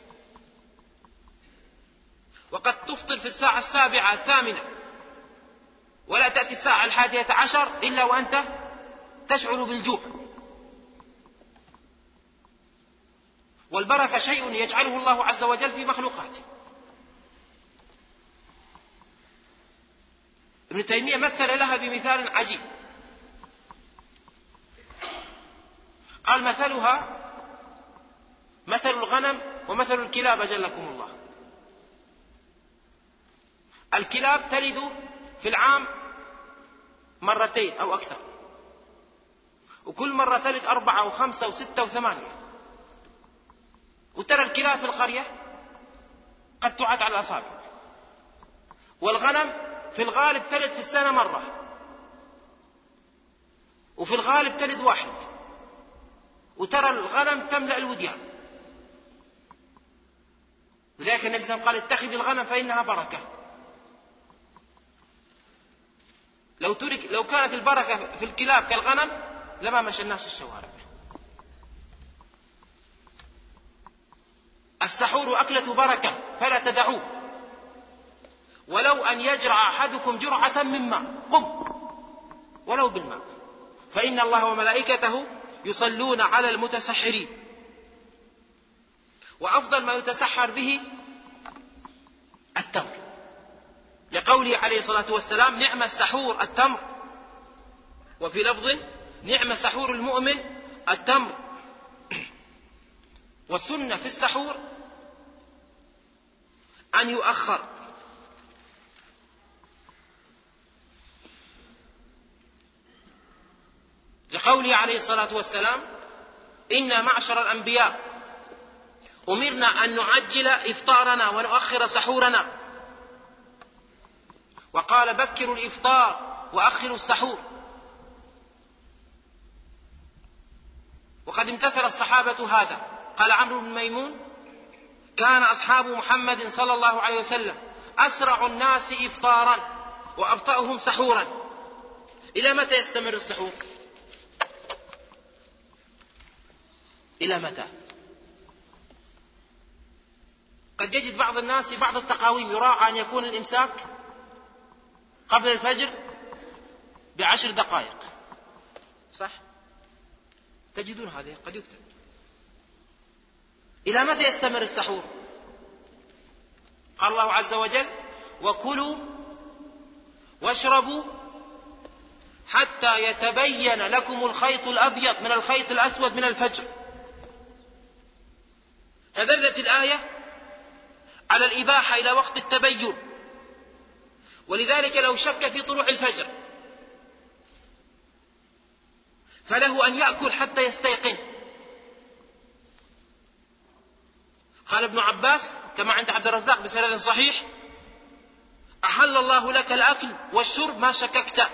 وقد تفطر في الساعة 7 8 ولا تأتي الساعة 11 إلا وأنت تشعر بالجوع. والبركة شيء يجعله الله عز وجل في مخلوقاته. ابن تيمية مثل لها بمثال عجيب، قال: مثلها مثل الغنم ومثل الكلاب أجلكم الله. الكلاب تلد في العام مرتين أو أكثر، وكل مرة تلد 4 و5 و6 و8. وترى الكلاب في القرية قد تعد على الأصابع، والغنم في الغالب تلد في السنة مرة، وفي الغالب تلد 1، وترى الغنم تملأ الوديان. لذلك النبي صلى الله عليه وسلم قال اتخذ الغنم فإنها بركة. لو كانت البركة في الكلاب كالغنم لما مشى الناس في الشوارع. السحور أكلة بركة فلا تدعوه، ولو أن يجرع أحدكم جرعة من ماء، قم ولو بالماء، فإن الله وملائكته يصلون على المتسحرين. وأفضل ما يتسحر به التمر، لقوله عليه الصلاة والسلام نعم السحور التمر، وفي لفظ نعم سحور المؤمن التمر. والسنة في السحور أن يؤخر، لقوله عليه الصلاة والسلام إنا معشر الأنبياء أمرنا أن نعجل إفطارنا ونؤخر سحورنا، وقال بكروا الإفطار وأخروا السحور. وقد امتثل الصحابة هذا. قال عمرو بن ميمون كان أصحاب محمد صلى الله عليه وسلم أسرع الناس إفطارا وأبطأهم سحورا. إلى متى يستمر السحور؟ إلى متى؟ قد يجد بعض الناس بعض التقاويم يراعى أن يكون الإمساك قبل الفجر ب10 دقائق، صح؟ تجدون هذا قد يكتب. إلى متى يستمر السحور؟ قال الله عز وجل وكلوا واشربوا حتى يتبين لكم الخيط الأبيض من الخيط الأسود من الفجر. فدلت الآية على الإباحة إلى وقت التبين، ولذلك لو شك في طلوع الفجر فله أن يأكل حتى يستيقن. قال ابن عباس كما عند عبد الرزاق بسند صحيح أحل الله لك الأكل والشرب ما شككت.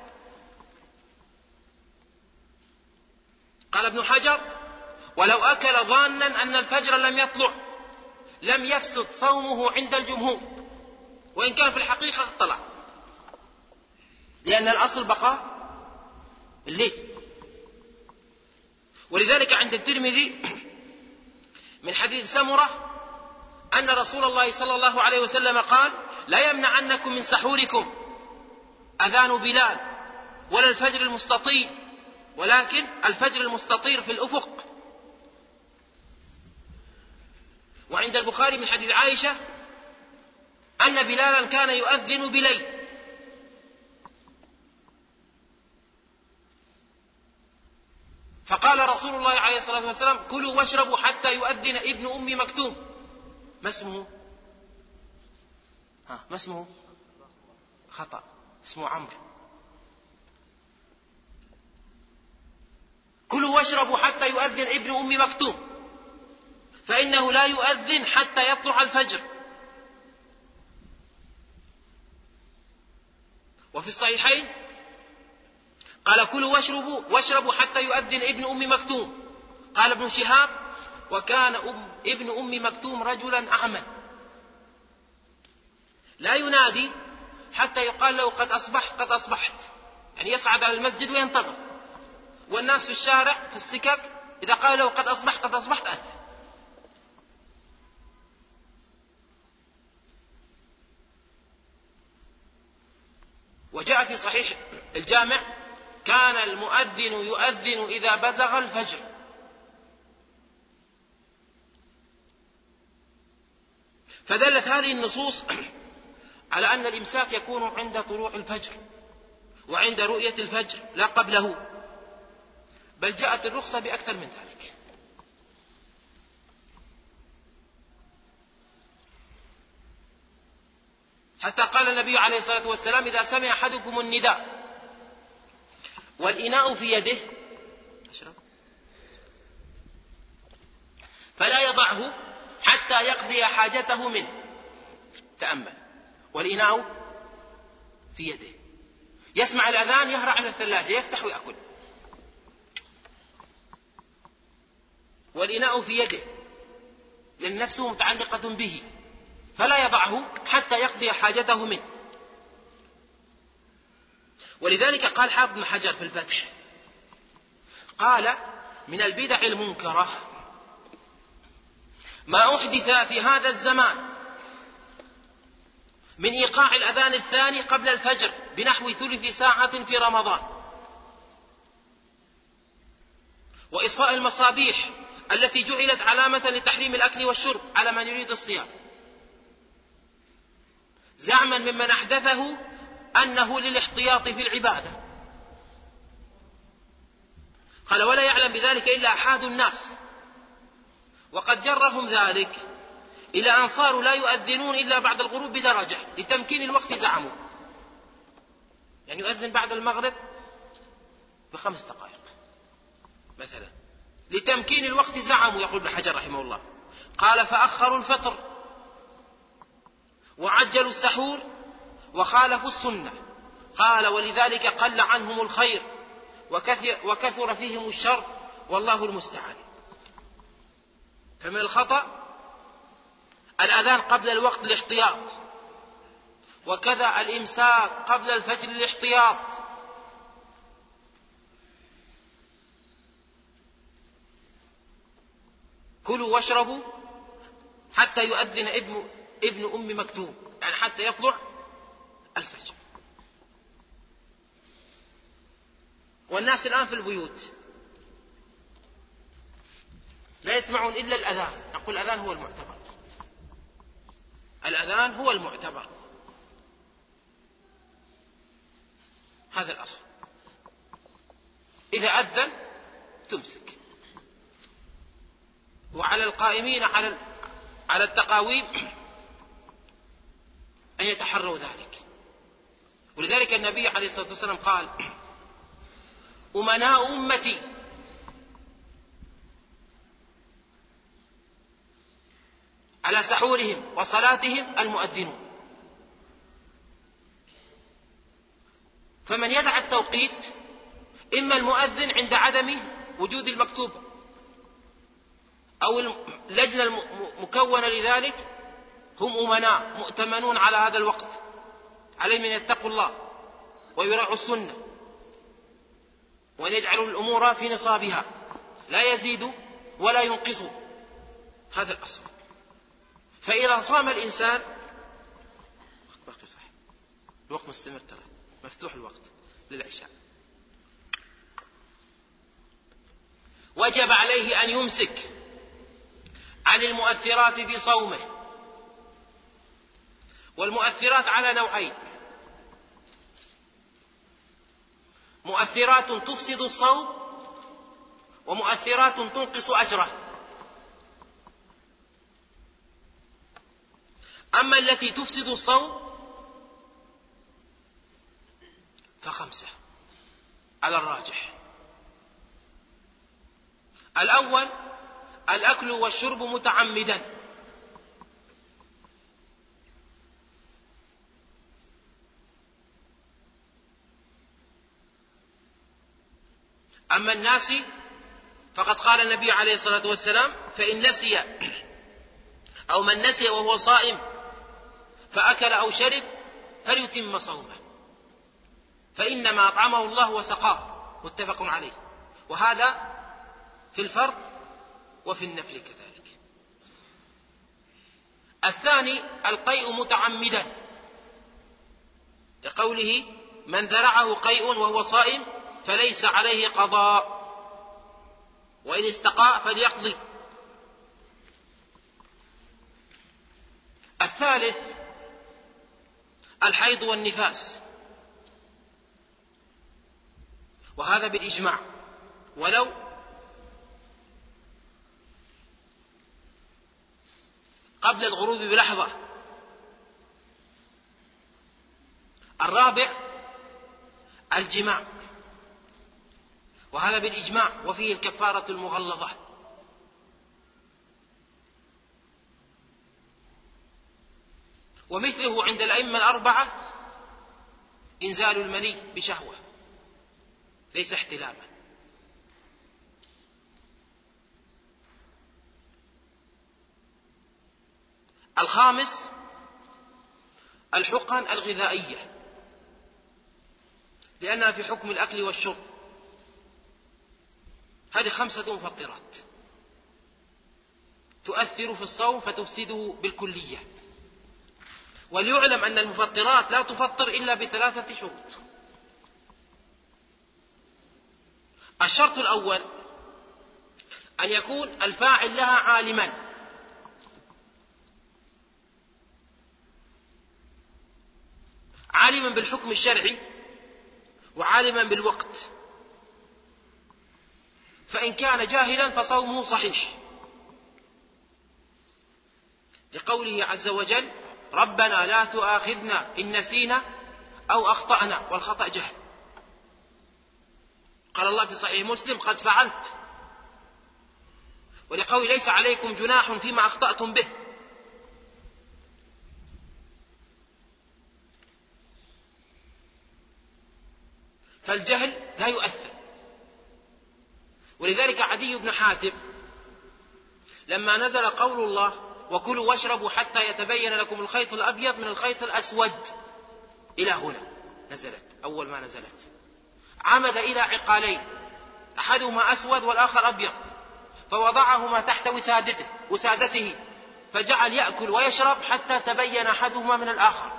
قال ابن حجر ولو أكل ظانا أن الفجر لم يطلع لم يفسد صومه عند الجمهور، وإن كان في الحقيقة قد طلع، لأن الأصل بقاء الليل. ولذلك عند الترمذي من حديث سمرة أن رسول الله صلى الله عليه وسلم قال لا يمنعنكم من سحوركم أذان بلال ولا الفجر المستطير، ولكن الفجر المستطير في الأفق. وعند البخاري من حديث عائشة أن بلالا كان يؤذن بليل. فقال رسول الله عليه الصلاة والسلام كلوا واشربوا حتى يؤذن ابن أم مكتوم. ما اسمه؟ ما اسمه؟ خطأ، اسمه عمرو. كلوا واشربوا حتى يؤذن ابن أم مكتوم، فإنه لا يؤذن حتى يطلع الفجر. وفي الصحيحين قال كلوا واشربوا حتى يؤذن ابن أم مكتوم. قال ابن شهاب وكان ابن أم مكتوم رجلا أعمى لا ينادي حتى يقال له قد أصبحت قد أصبحت، يعني يصعد على المسجد وينتظر، والناس في الشارع في السكك إذا قال له قد أصبحت قد أصبحت أذن. وجاء في صحيح الجامع كان المؤذن يؤذن إذا بزغ الفجر. فدلت هذه النصوص على أن الإمساك يكون عند طلوع الفجر وعند رؤية الفجر لا قبله، بل جاءت الرخصة بأكثر من ذلك. حتى قال النبي عليه الصلاة والسلام إذا سمع أحدكم النداء والإناء في يده فلا يضعه حتى يقضي حاجته منه. تأمل، والإناء في يده، يسمع الأذان يهرع على الثلاجة يفتح ويأكل، والإناء في يده لأن نفسه متعلقة به، فلا يضعه حتى يقضي حاجته منه. ولذلك قال حافظ بن حجر في الفتح، قال: من البدع المنكرة ما أحدث في هذا الزمان من إيقاع الأذان الثاني قبل الفجر بنحو ثلث ساعة في رمضان، وإصفاء المصابيح التي جعلت علامة لتحريم الأكل والشرب على من يريد الصيام، زعما ممن أحدثه أنه للاحتياط في العبادة. قال: ولا يعلم بذلك إلا أحد الناس، وقد جرهم ذلك إلى أن صاروا لا يؤذنون إلا بعد الغروب بدرجة لتمكين الوقت، زعموا يعني يؤذن بعد المغرب ب5 دقائق مثلا لتمكين الوقت، زعموا. يقول ابن حجر رحمه الله، قال: فأخروا الفطر وعجلوا السحور وخالفوا السنة. قال: ولذلك قل عنهم الخير وكثر فيهم الشر، والله المستعان. فمن الخطأ الأذان قبل الوقت الاحتياط، وكذا الإمساك قبل الفجر الاحتياط. كلوا واشربوا حتى يؤذن ابن أم مكتوم، يعني حتى يطلع الفجر. والناس الآن في البيوت لا يسمعون إلا الأذان. نقول الأذان هو المعتبر، الأذان هو المعتبر، هذا الأصل. إذا أذن تمسك. وعلى القائمين على التقاويم أن يتحروا ذلك. ولذلك النبي عليه الصلاة والسلام قال: أمناء أمتي على سحورهم وصلاتهم المؤذنون. فمن يدع التوقيت إما المؤذن عند عدم وجود المكتوب أو اللجنة المكونة لذلك، هم أمناء مؤتمنون على هذا الوقت، عليهم أن يتقوا الله ويراعوا السنة وأن يجعلوا الأمور في نصابها، لا يزيد ولا ينقص، هذا الأصل. فإذا صام الإنسان باقي صح، الوقت مستمر، ترى مفتوح الوقت للعشاء، وجب عليه أن يمسك عن المؤثرات في صومه. والمؤثرات على نوعين: مؤثرات تفسد الصوم، ومؤثرات تنقص أجره. أما التي تفسد الصوم ف5 على الراجح. الأول: الأكل والشرب متعمدا، أما الناس فقد قال النبي عليه الصلاة والسلام: فإن نسي أو من نسي وهو صائم فأكل أو شرب فليتم صومه، فإنما أطعمه الله وسقاه، متفق عليه. وهذا في الفرض وفي النفل كذلك. الثاني: القيء متعمدا، لقوله: من ذرعه قيء وهو صائم فليس عليه قضاء، وإن استقاء فليقضي. الثالث: الحيض والنفاس، وهذا بالإجماع، ولو قبل الغروب بلحظة. الرابع: الجماع، وهذا بالإجماع، وفيه الكفارة المغلظة. ومثله عند الأئمة الأربعة إنزال المني بشهوة ليس احتلاما. الخامس الحقن الغذائية، لأنها في حكم الأكل والشرب. هذه 5 مفطرات تؤثر في الصوم فتفسده بالكلية. وليعلم أن المفطرات لا تفطر إلا ب3 شروط. الشرط الأول أن يكون الفاعل لها عالما بالحكم الشرعي وعالما بالوقت، فإن كان جاهلا فصومه صحيح، لقوله عز وجل: ربنا لا تؤاخذنا إن نسينا أو أخطأنا، والخطأ جهل. قال الله في صحيح مسلم: قد فعلت. ولقوله: ليس عليكم جناح فيما أخطأتم به. فالجهل لا يؤثر. ولذلك عدي بن حاتم لما نزل قول الله: وكلوا واشربوا حتى يتبين لكم الخيط الأبيض من الخيط الأسود، إلى هنا نزلت، أول ما نزلت، عمد إلى عقالين، أحدهما أسود والآخر أبيض، فوضعهما تحت وسادته، فجعل يأكل ويشرب حتى تبين أحدهما من الآخر.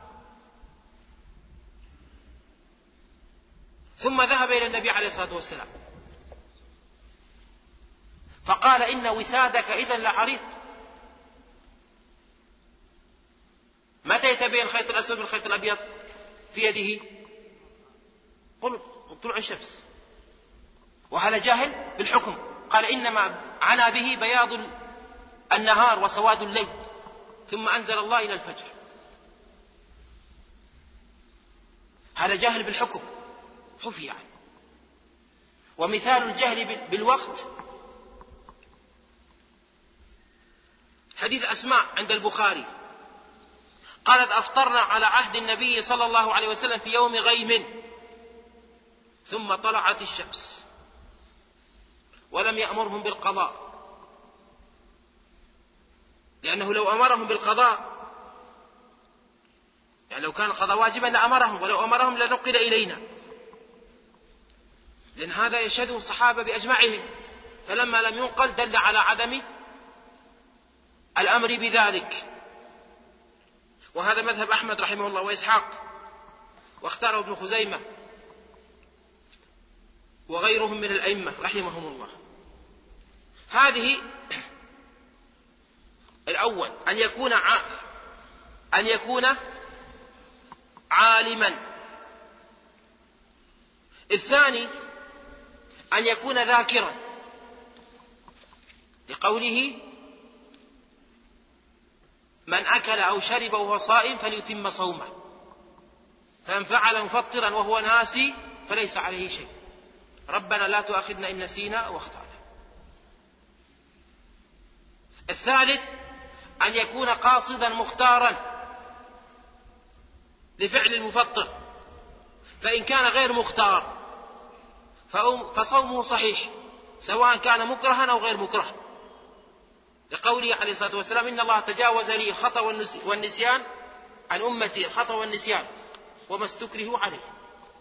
ثم ذهب إلى النبي عليه الصلاة والسلام فقال: إن وسادك إذن لعريض. متى يتبين الخيط الأسود من الخيط الأبيض؟ في يده قل طلوع الشمس. وهذا جاهل بالحكم، قال: إنما عنا به بياض النهار وسواد الليل. ثم أنزل الله إلى الفجر. هذا جاهل بالحكم خفي عنه. ومثال الجهل بالوقت حديث أسماء عند البخاري قالت: أفطرنا على عهد النبي صلى الله عليه وسلم في يوم غيم، ثم طلعت الشمس ولم يأمرهم بالقضاء، لأنه لو أمرهم بالقضاء، يعني لو كان القضاء واجبا لأمرهم، ولو أمرهم لنقل إلينا، لأن هذا يشهده الصحابة بأجمعهم، فلما لم ينقل دل على عدم الأمر بذلك. وهذا مذهب أحمد رحمه الله وإسحاق، واختاره ابن خزيمة وغيرهم من الأئمة رحمهم الله. هذه الأول أن يكون عالما. الثاني أن يكون ذاكرا، لقوله: من أكل أو شرب وهو صائم فليتم صومه، فمن فعل مفطرا وهو ناسي فليس عليه شيء. ربنا لا تؤاخذنا إن نسينا أو أخطأنا. الثالث أن يكون قاصدا مختارا لفعل المفطر، فإن كان غير مختار فصومه صحيح، سواء كان مكرها أو غير مكره، لقوله عليه الصلاة والسلام: إن الله تجاوز لي الخطأ والنسيان عن أمتي، الخطأ والنسيان وما استكرهوا عليه.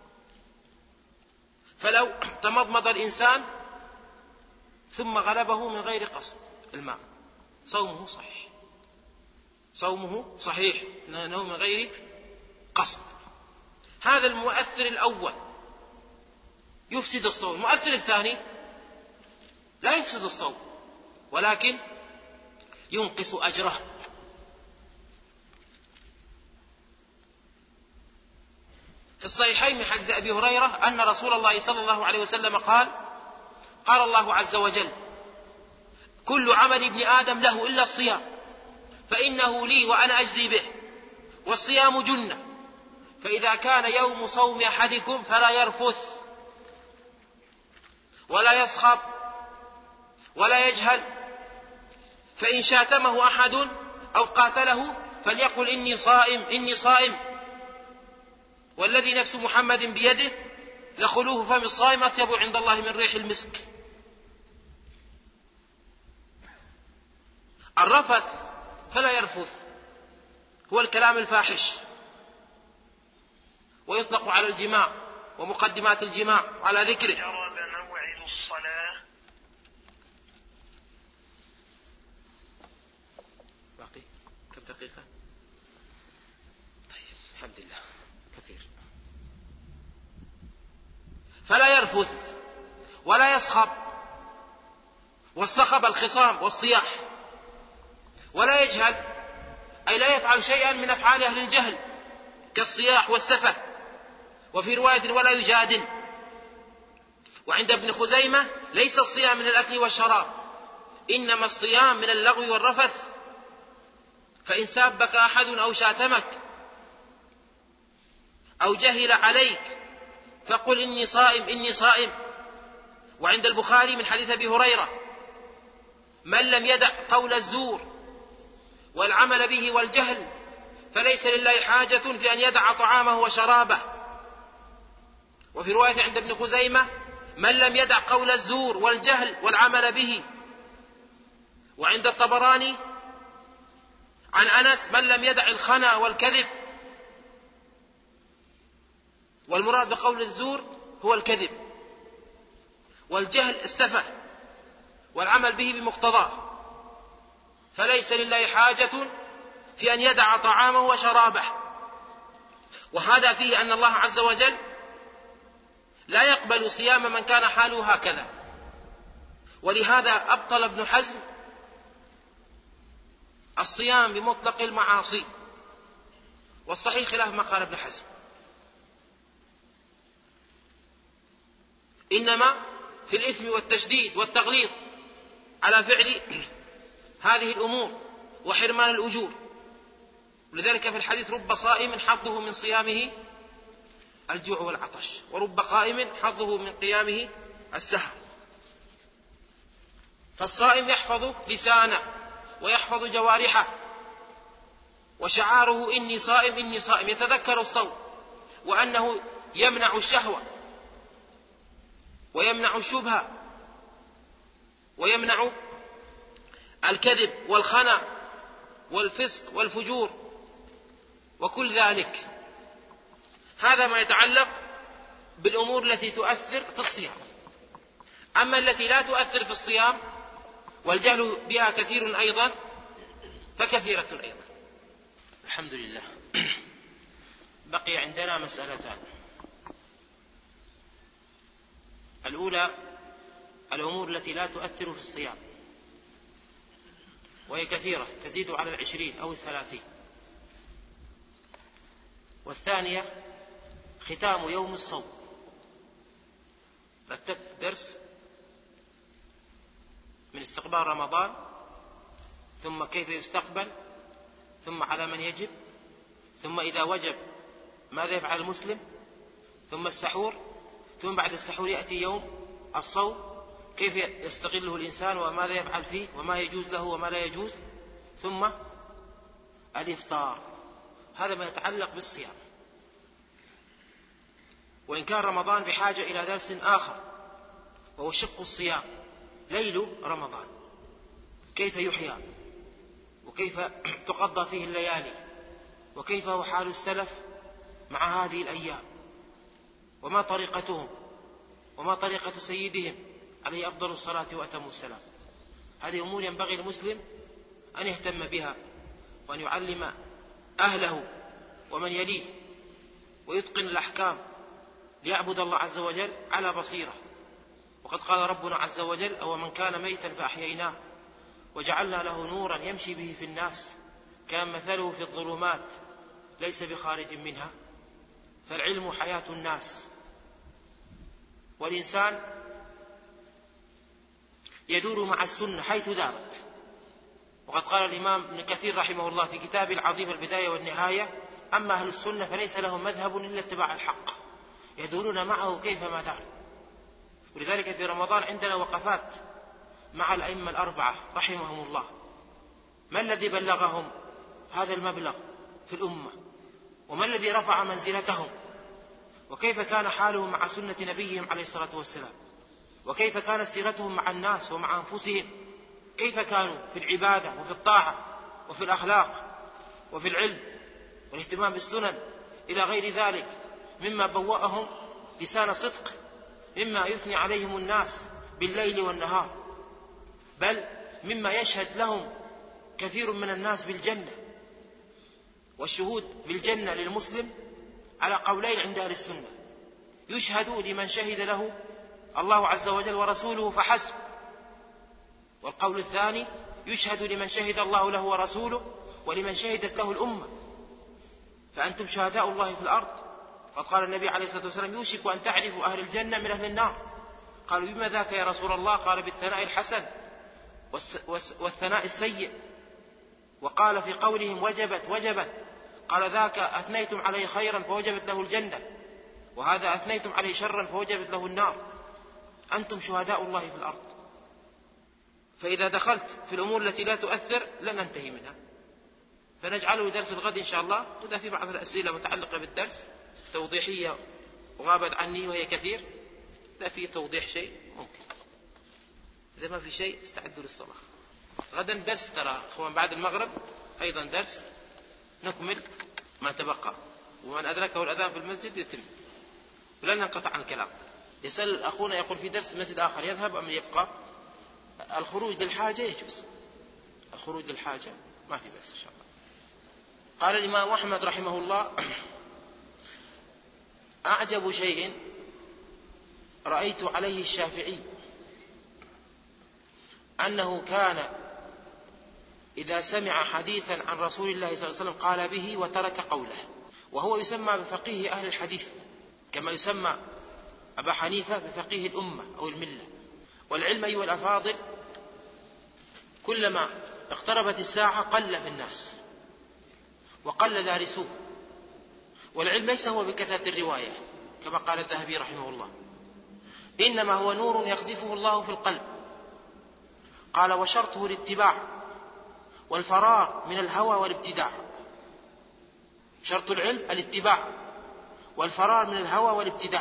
فلو تمضمض الإنسان ثم غلبه من غير قصد الماء صومه صحيح، صومه صحيح لأنه من غير قصد. هذا المؤثر الأول يفسد الصوم. المؤثر الثاني لا يفسد الصوم ولكن ينقص أجره. في الصحيحين من حديث أبي هريرة أن رسول الله صلى الله عليه وسلم قال الله عز وجل: كل عمل ابن آدم له إلا الصيام فإنه لي وأنا أجزي به، والصيام جنة، فإذا كان يوم صوم أحدكم فلا يرفث ولا يصخب ولا يجهل، فإن شاتمه أحد أو قاتله فليقل إني صائم إني صائم، والذي نفس محمد بيده لخلوه فم الصائم أطيب عند الله من ريح المسك. الرفث فلا يرفث هو الكلام الفاحش، ويطلق على الجماع ومقدمات الجماع على ذكره. جرب موعد الصلاة. باقي كم دقيقة؟ طيب الحمد لله كثير. فلا يرفث ولا يصخب، والصخب الخصام والصياح. ولا يجهل أي لا يفعل شيئا من أفعال أهل الجهل كالصياح والسفه. وفي رواية ولا يجادل. وعند ابن خزيمة ليس الصيام من الأكل والشراب، إنما الصيام من اللغو والرفث. فإن سابك أحد أو شاتمك أو جهل عليك فقل إني صائم إني صائم. وعند البخاري من حديث أبي هريرة: من لم يدع قول الزور والعمل به والجهل فليس لله حاجة في أن يدع طعامه وشرابه. وفي رواية عند ابن خزيمة: من لم يدع قول الزور والجهل والعمل به. وعند الطبراني عن أنس: من لم يدع الخنا والكذب. والمراد بقول الزور هو الكذب، والجهل السفه، والعمل به بمقتضاه، فليس لله حاجة في أن يدع طعامه وشرابه. وهذا فيه أن الله عز وجل لا يقبل صيام من كان حاله هكذا. ولهذا أبطل ابن حزم الصيام بمطلق المعاصي، والصحيح خلاف ما قال ابن حزم، إنما في الإثم والتشديد والتغليظ على فعل هذه الأمور وحرمان الأجور. ولذلك في الحديث: رب صائم حظه من صيامه الجوع والعطش، ورب قائم حظه من قيامه السهر. فالصائم يحفظ لسانه ويحفظ جوارحه، وشعاره إني صائم إني صائم، يتذكر الصوم وأنه يمنع الشهوة ويمنع الشبهة ويمنع الكذب والخنا والفسق والفجور وكل ذلك. هذا ما يتعلق بالأمور التي تؤثر في الصيام. أما التي لا تؤثر في الصيام والجهل بها كثير أيضا فكثيرة أيضا. الحمد لله. بقي عندنا مسألتان. الأولى الأمور التي لا تؤثر في الصيام، وهي كثيرة تزيد على 20 أو 30. والثانية ختام يوم الصوم. رتبت درس من استقبال رمضان، ثم كيف يستقبل، ثم على من يجب، ثم إذا وجب ماذا يفعل المسلم، ثم السحور، ثم بعد السحور يأتي يوم الصوم كيف يستغله الإنسان وماذا يفعل فيه وما يجوز له وما لا يجوز، ثم الإفطار. هذا ما يتعلق بالصيام. وإن كان رمضان بحاجة إلى درس آخر وهو شق الصيام، ليل رمضان كيف يحيى، وكيف تقضى فيه الليالي، وكيف هو حال السلف مع هذه الأيام، وما طريقتهم وما طريقة سيدهم عليه أفضل الصلاة وأتم السلام. هذه أمور ينبغي المسلم أن يهتم بها وأن يعلم أهله ومن يليه ويتقن الأحكام ليعبد الله عز وجل على بصيرة. وقد قال ربنا عز وجل: أو من كان ميتا فأحييناه وجعلنا له نورا يمشي به في الناس كان مثله في الظلمات ليس بخارج منها. فالعلم حياة الناس، والإنسان يدور مع السنة حيث دارت. وقد قال الإمام ابن كثير رحمه الله في كتابه العظيم البداية والنهاية: أما أهل السنة فليس لهم مذهب إلا اتباع الحق، يدورون معه كيفما دار. ولذلك في رمضان عندنا وقفات مع الأئمة الأربعة رحمهم الله. ما الذي بلغهم هذا المبلغ في الأمة؟ وما الذي رفع منزلتهم؟ وكيف كان حالهم مع سنة نبيهم عليه الصلاة والسلام؟ وكيف كانت سيرتهم مع الناس ومع أنفسهم؟ كيف كانوا في العبادة وفي الطاعة وفي الأخلاق وفي العلم والاهتمام بالسنن إلى غير ذلك مما بوأهم لسان صدق، مما يثني عليهم الناس بالليل والنهار، بل مما يشهد لهم كثير من الناس بالجنة. والشهود بالجنة للمسلم على قولين عند أهل السنة: يشهد لمن شهد له الله عز وجل ورسوله فحسب، والقول الثاني: يشهد لمن شهد الله له ورسوله ولمن شهدت له الأمة. فأنتم شهداء الله في الأرض. وقال النبي عليه الصلاة والسلام: يوشك أن تعرفوا أهل الجنة من أهل النار. قالوا: بما ذاك يا رسول الله؟ قال: بالثناء الحسن والثناء السيء. وقال في قولهم: وجبت وجبت، قال: ذاك أثنيتم عليه خيرا فوجبت له الجنة، وهذا أثنيتم عليه شرا فوجبت له النار. أنتم شهداء الله في الأرض. فإذا دخلت في الأمور التي لا تؤثر لن ننتهي منها، فنجعله درس الغد إن شاء الله. وإذا في بعض الأسئلة متعلقة بالدرس توضيحية وغابت عني وهي كثير، إذا في توضيح شيء ممكن، إذا ما في شيء استعدوا للصلاة. غدا درس ترى أخوان بعد المغرب أيضا درس، نكمل ما تبقى، ومن أدركه الأذان في المسجد يتم، ولن ننقطع عن الكلام. يسأل أخونا يقول: في درس مسجد آخر يذهب أم يبقى؟ الخروج للحاجة يجوز، الخروج للحاجة ما في بأس إن شاء الله. قال الإمام أحمد رحمه الله: أعجب شيء رأيت عليه الشافعي أنه كان إذا سمع حديثا عن رسول الله صلى الله عليه وسلم قال به وترك قوله، وهو يسمى بفقيه أهل الحديث، كما يسمى أبا حنيفة بفقيه الأمة أو الملة. والعلم أيها الأفاضل كلما اقتربت الساعة قل في الناس وقل دارسوه. والعلم ليس هو بكثرة الرواية كما قال الذهبي رحمه الله، إنما هو نور يقذفه الله في القلب. قال: وشرطه الاتباع والفراغ من الهوى والابتداع. شرط العلم الاتباع والفراغ من الهوى والابتداع.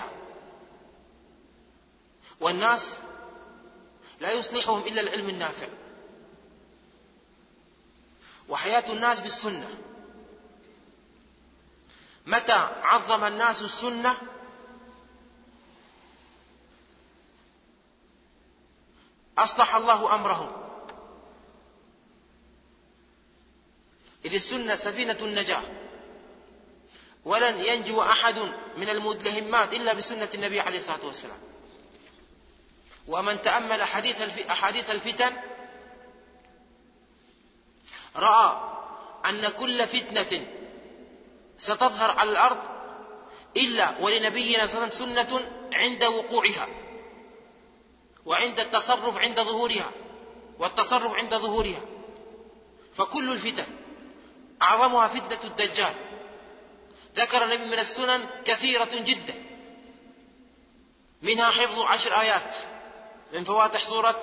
والناس لا يصلحهم إلا العلم النافع، وحياة الناس بالسنة. متى عظم الناس السنة أصلح الله أمرهم، إذ السنة سفينة النجاة، ولن ينجو أحد من المدلهمات إلا بسنة النبي عليه الصلاة والسلام. ومن تأمل أحاديث الفتن رأى أن كل فتنة ستظهر على الأرض إلا ولنبينا صلى الله عليه وسلم سنة عند وقوعها، وعند التصرف عند ظهورها، والتصرف عند ظهورها. فكل الفتن أعظمها فتنة الدجال. ذكر النبي من السنن كثيرة جدا، منها حفظ 10 آيات من فواتح سورة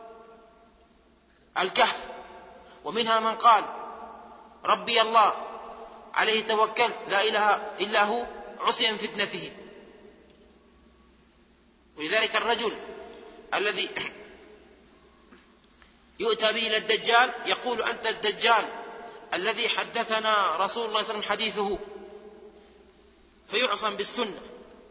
الكهف، ومنها من قال: ربي الله عليه توكلت لا إله إلا هو عصي من فتنته. ولذلك الرجل الذي يؤتى به إلى الدجال يقول: أنت الدجال الذي حدثنا رسول الله صلى الله عليه وسلم حديثه، فيعصم بالسنة.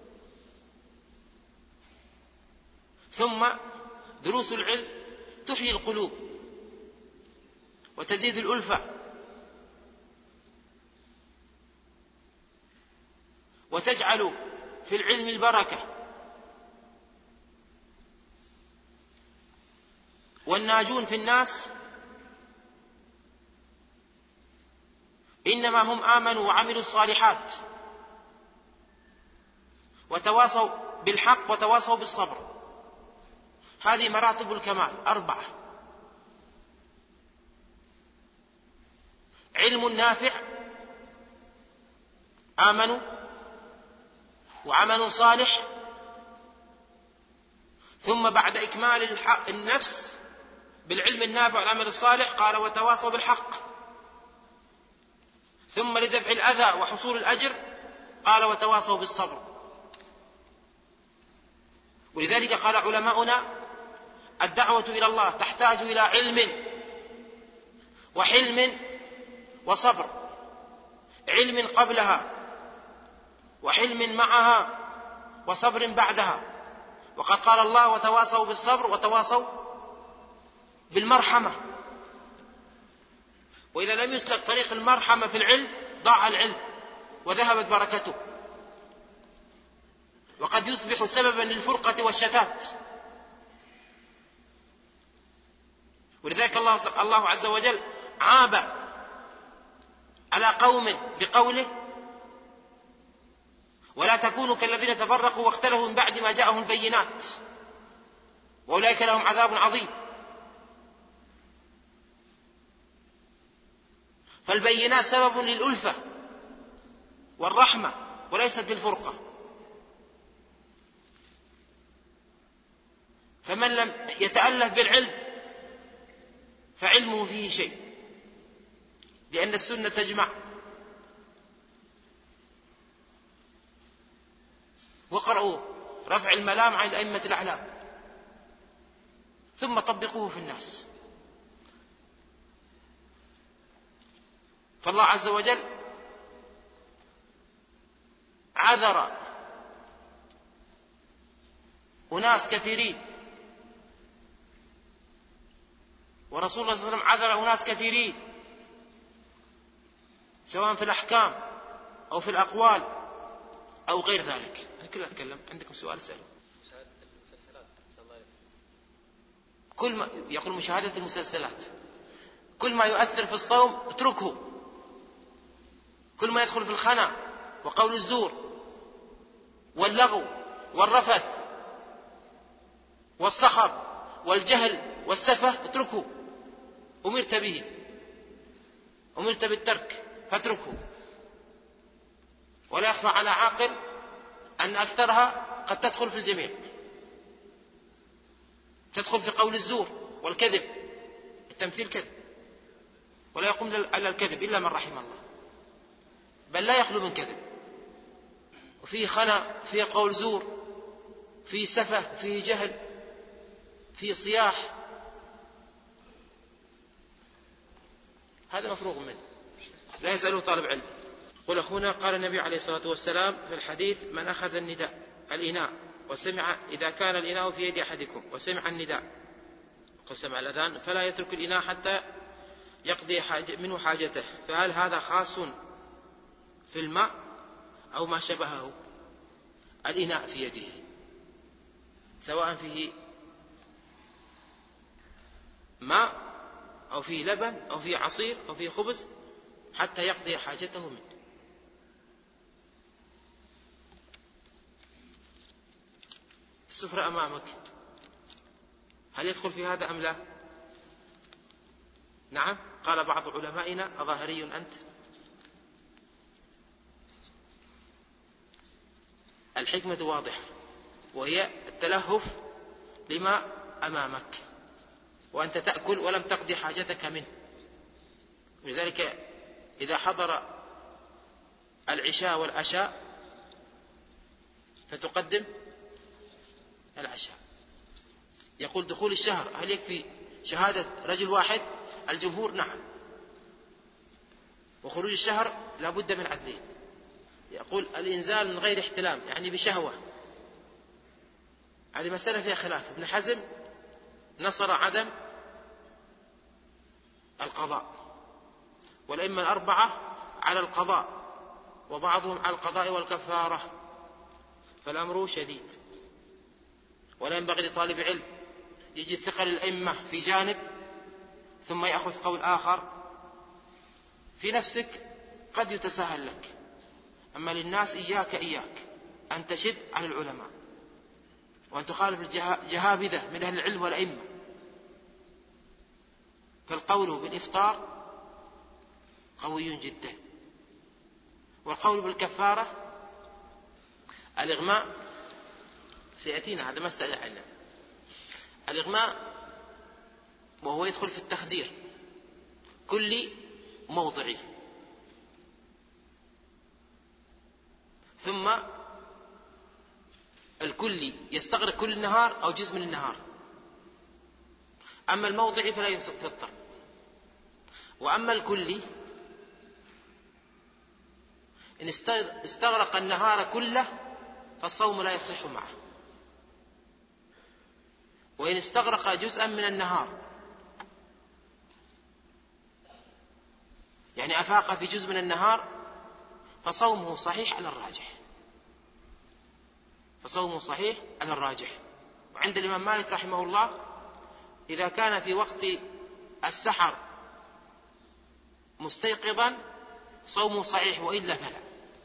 ثم دروس العلم تحيي القلوب وتزيد الألفة وتجعل في العلم البركة. والناجون في الناس إنما هم آمنوا وعملوا الصالحات وتواصوا بالحق وتواصوا بالصبر. هذه مراتب الكمال 4: علم نافع، آمنوا، وعمل صالح، ثم بعد إكمال النفس بالعلم النافع والعمل الصالح قال وتواصوا بالحق. ثم لدفع الأذى وحصول الأجر قال وتواصوا بالصبر. ولذلك قال علماؤنا الدعوة إلى الله تحتاج إلى علم وحلم وصبر، علم قبلها وحلم معها وصبر بعدها. وقد قال الله وتواصوا بالصبر وتواصوا بالمرحمة. وإذا لم يسلك طريق المرحمة في العلم ضاع العلم وذهبت بركته، وقد يصبح سببا للفرقة والشتات. ولذلك الله عز وجل عاب على قوم بقوله ولا تكونوا كالذين تفرقوا واختلفوا من بعد ما جاءهم البينات وأولئك لهم عذاب عظيم. فالبينات سبب للألفة والرحمة وليست للفرقة. فمن لم يتألف بالعلم فعلمه فيه شيء، لأن السنة تجمع. واقرأوا رفع الملام عن أئمة الأعلام ثم طبقوه في الناس. فالله عز وجل عذر أناس كثيرين، ورسول الله صلى الله عليه وسلم عذر أناس كثيرين، سواء في الأحكام أو في الأقوال أو غير ذلك. أنا كله أتكلم، عندكم سؤال سألوا. كل ما يقول مشاهدة المسلسلات، كل ما يؤثر في الصوم اتركه. كل ما يدخل في الخنا وقول الزور واللغو والرفث والصخب والجهل والسفه اتركه. أمرت به، أمرت بالترك فاتركه. ولا يخفى على عاقل أن أكثرها قد تدخل في الجميع، تدخل في قول الزور والكذب. التمثيل كذب، ولا يقوم على الكذب إلا من رحم الله، بل لا يخلو من كذب. وفيه خنا، فيه قول زور، فيه سفه، فيه جهل، فيه صياح. هذا مفروغ منه، لا يسأله طالب علم. قل أخونا قال النبي عليه الصلاة والسلام في الحديث من أخذ الإناء وسمع، إذا كان الإناء في يد أحدكم وسمع النداء وسمع الأذان فلا يترك الإناء حتى يقضي منه حاجته. فهل هذا خاص في الماء أو ما شبهه؟ الإناء في يده سواء فيه ماء أو فيه لبن أو فيه عصير أو فيه خبز حتى يقضي حاجته منه. السفرة أمامك، هل يدخل في هذا أم لا؟ نعم. قال بعض علمائنا أظاهري أنت؟ الحكمة واضحة، وهي التلهف لما أمامك وأنت تأكل ولم تقضي حاجتك منه. ولذلك إذا حضر العشاء والعشاء فتقدم العشاء. يقول دخول الشهر هل يكفي شهادة رجل واحد؟ الجمهور نعم. وخروج الشهر لا بد من عدلين. يقول الإنزال من غير احتلام يعني بشهوة، هذه مسألة فيها خلاف. ابن حزم نصر عدم القضاء، والأئمة الأربعة على القضاء، وبعضهم على القضاء والكفارة. فالأمر شديد، ولا ينبغي لطالب علم يجد ثقل الأئمة في جانب ثم يأخذ قول آخر في نفسك قد يتساهل لك. أما للناس إياك أن تشد على العلماء وأن تخالف الجهابذة من أهل العلم والأئمة. فالقول بالإفطار قوي جدا، والقول بالكفارة الإغماء سيأتينا، هذا ما استدعينا. الإغماء وهو يدخل في التخدير كلي موضعي، ثم الكلي يستغرق كل النهار أو جزء من النهار، أما الموضعي فلا يفطر، وأما الكلي إن استغرق النهار كله فالصوم لا يصح معه، وإن استغرق جزءا من النهار يعني أفاق في جزء من النهار فصومه صحيح على الراجح، فصومه صحيح على الراجح. وعند الإمام مالك رحمه الله إذا كان في وقت السحر مستيقظا صومه صحيح وإلا فلا.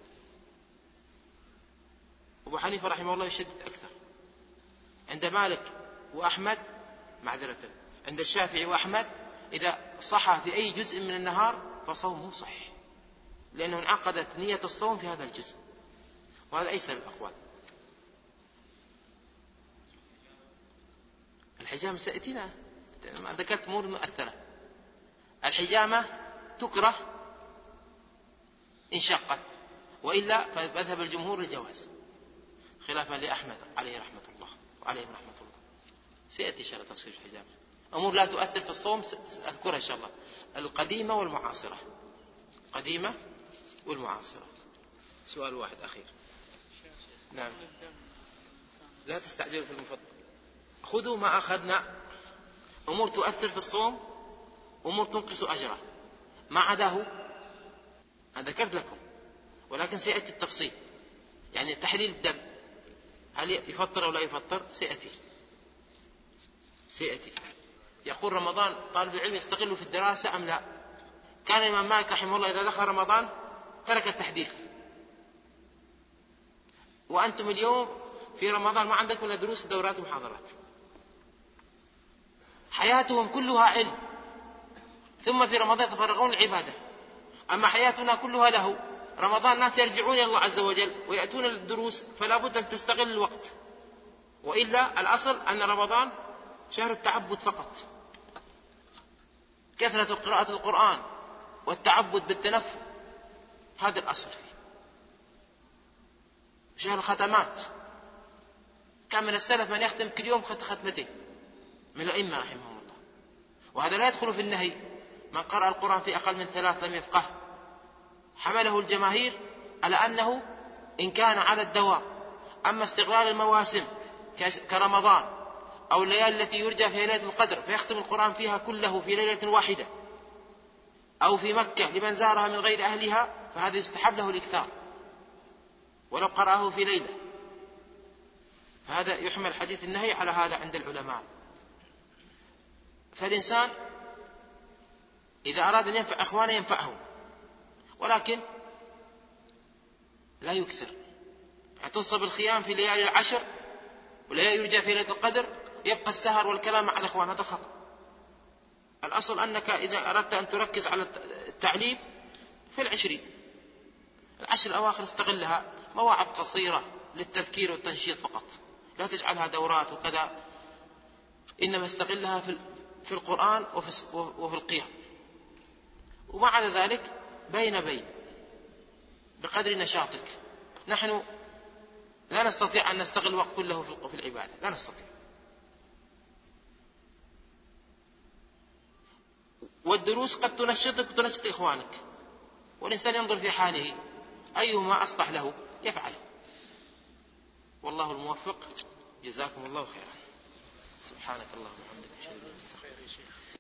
أبو حنيفة رحمه الله يشدد أكثر. عند مالك وأحمد معذرة، عند الشافعي وأحمد إذا صحى في أي جزء من النهار فصومه صحيح، لأنه انعقدت نية الصوم في هذا الجزء، وهذا أيسر الأقوال. الحجامة سأتينا، ذكرت أمور مؤثرة. الحجامة تكره إن شقت، وإلا فمذهب الجمهور الجواز، خلافا لأحمد عليه رحمة الله وعليهم رحمة الله. سيأتي إن شاء الله تفصيل الحجامة. أمور لا تؤثر في الصوم أذكرها إن شاء الله، القديمة والمعاصرة، القديمة والمعاصرة. سؤال واحد أخير. نعم، لا تستعجلوا في المفضل، خذوا ما أخذنا. أمور تؤثر في الصوم، أمور تنقص أجره، ما عداه ذكرت لكم، ولكن سيأتي التفصيل. يعني تحليل الدم هل يفطر أو لا يفطر سيأتي. يقول رمضان طالب العلم يستغل في الدراسة أم لا؟ كان الإمام مالك رحمه الله إذا دخل رمضان ترك التحديث، وأنتم اليوم في رمضان ما عندكم إلا دروس دورات ومحاضرات، حياتهم كلها علم، ثم في رمضان يتفرغون العبادة. أما حياتنا كلها له، رمضان الناس يرجعون إلى الله عز وجل ويأتون للدروس، فلا بد أن تستغل الوقت، وإلا الأصل أن رمضان شهر التعبد فقط، كثرة قراءة القرآن والتعبد بالتنفل، هذا الأصل فيه. شهر الختمات، كان من السلف من يختم كل يوم ختمتين من الأئمة رحمهم الله، وهذا لا يدخل في النهي. من قرأ القرآن في أقل من 3 لم يفقه. حمله الجماهير على أنه إن كان على الدوام. أما استغلال المواسم كرمضان أو الليالي التي يرجى فيها ليلة القدر فيختم القرآن فيها كله في ليلة واحدة، أو في مكة لمن زارها من غير أهلها، فهذا يستحب له الإكثار ولو قرأه في ليلة. فهذا يحمل حديث النهي على هذا عند العلماء. فالإنسان إذا أراد أن ينفع أخوانه ينفعهم، ولكن لا يكثر. يعني تنصب الخيام في ليالي العشر وليالي يرجى في ليلة القدر، يبقى السهر والكلام مع الأخوان، هذا خطأ. الأصل أنك إذا أردت أن تركز على التعليم في 10 الأواخر استغلها مواعظ قصيرة للتذكير والتنشيط فقط، لا تجعلها دورات وكذا، إنما استغلها في القرآن وفي القيام. ومع ذلك بين بقدر نشاطك. نحن لا نستطيع أن نستغل الوقت كله في العبادة، لا نستطيع. والدروس قد تنشطك وتنشط إخوانك، والإنسان ينظر في حاله أيهما أصلح له يفعله. والله الموفق، جزاكم الله خيرا. سبحانك اللهم وبحمدك.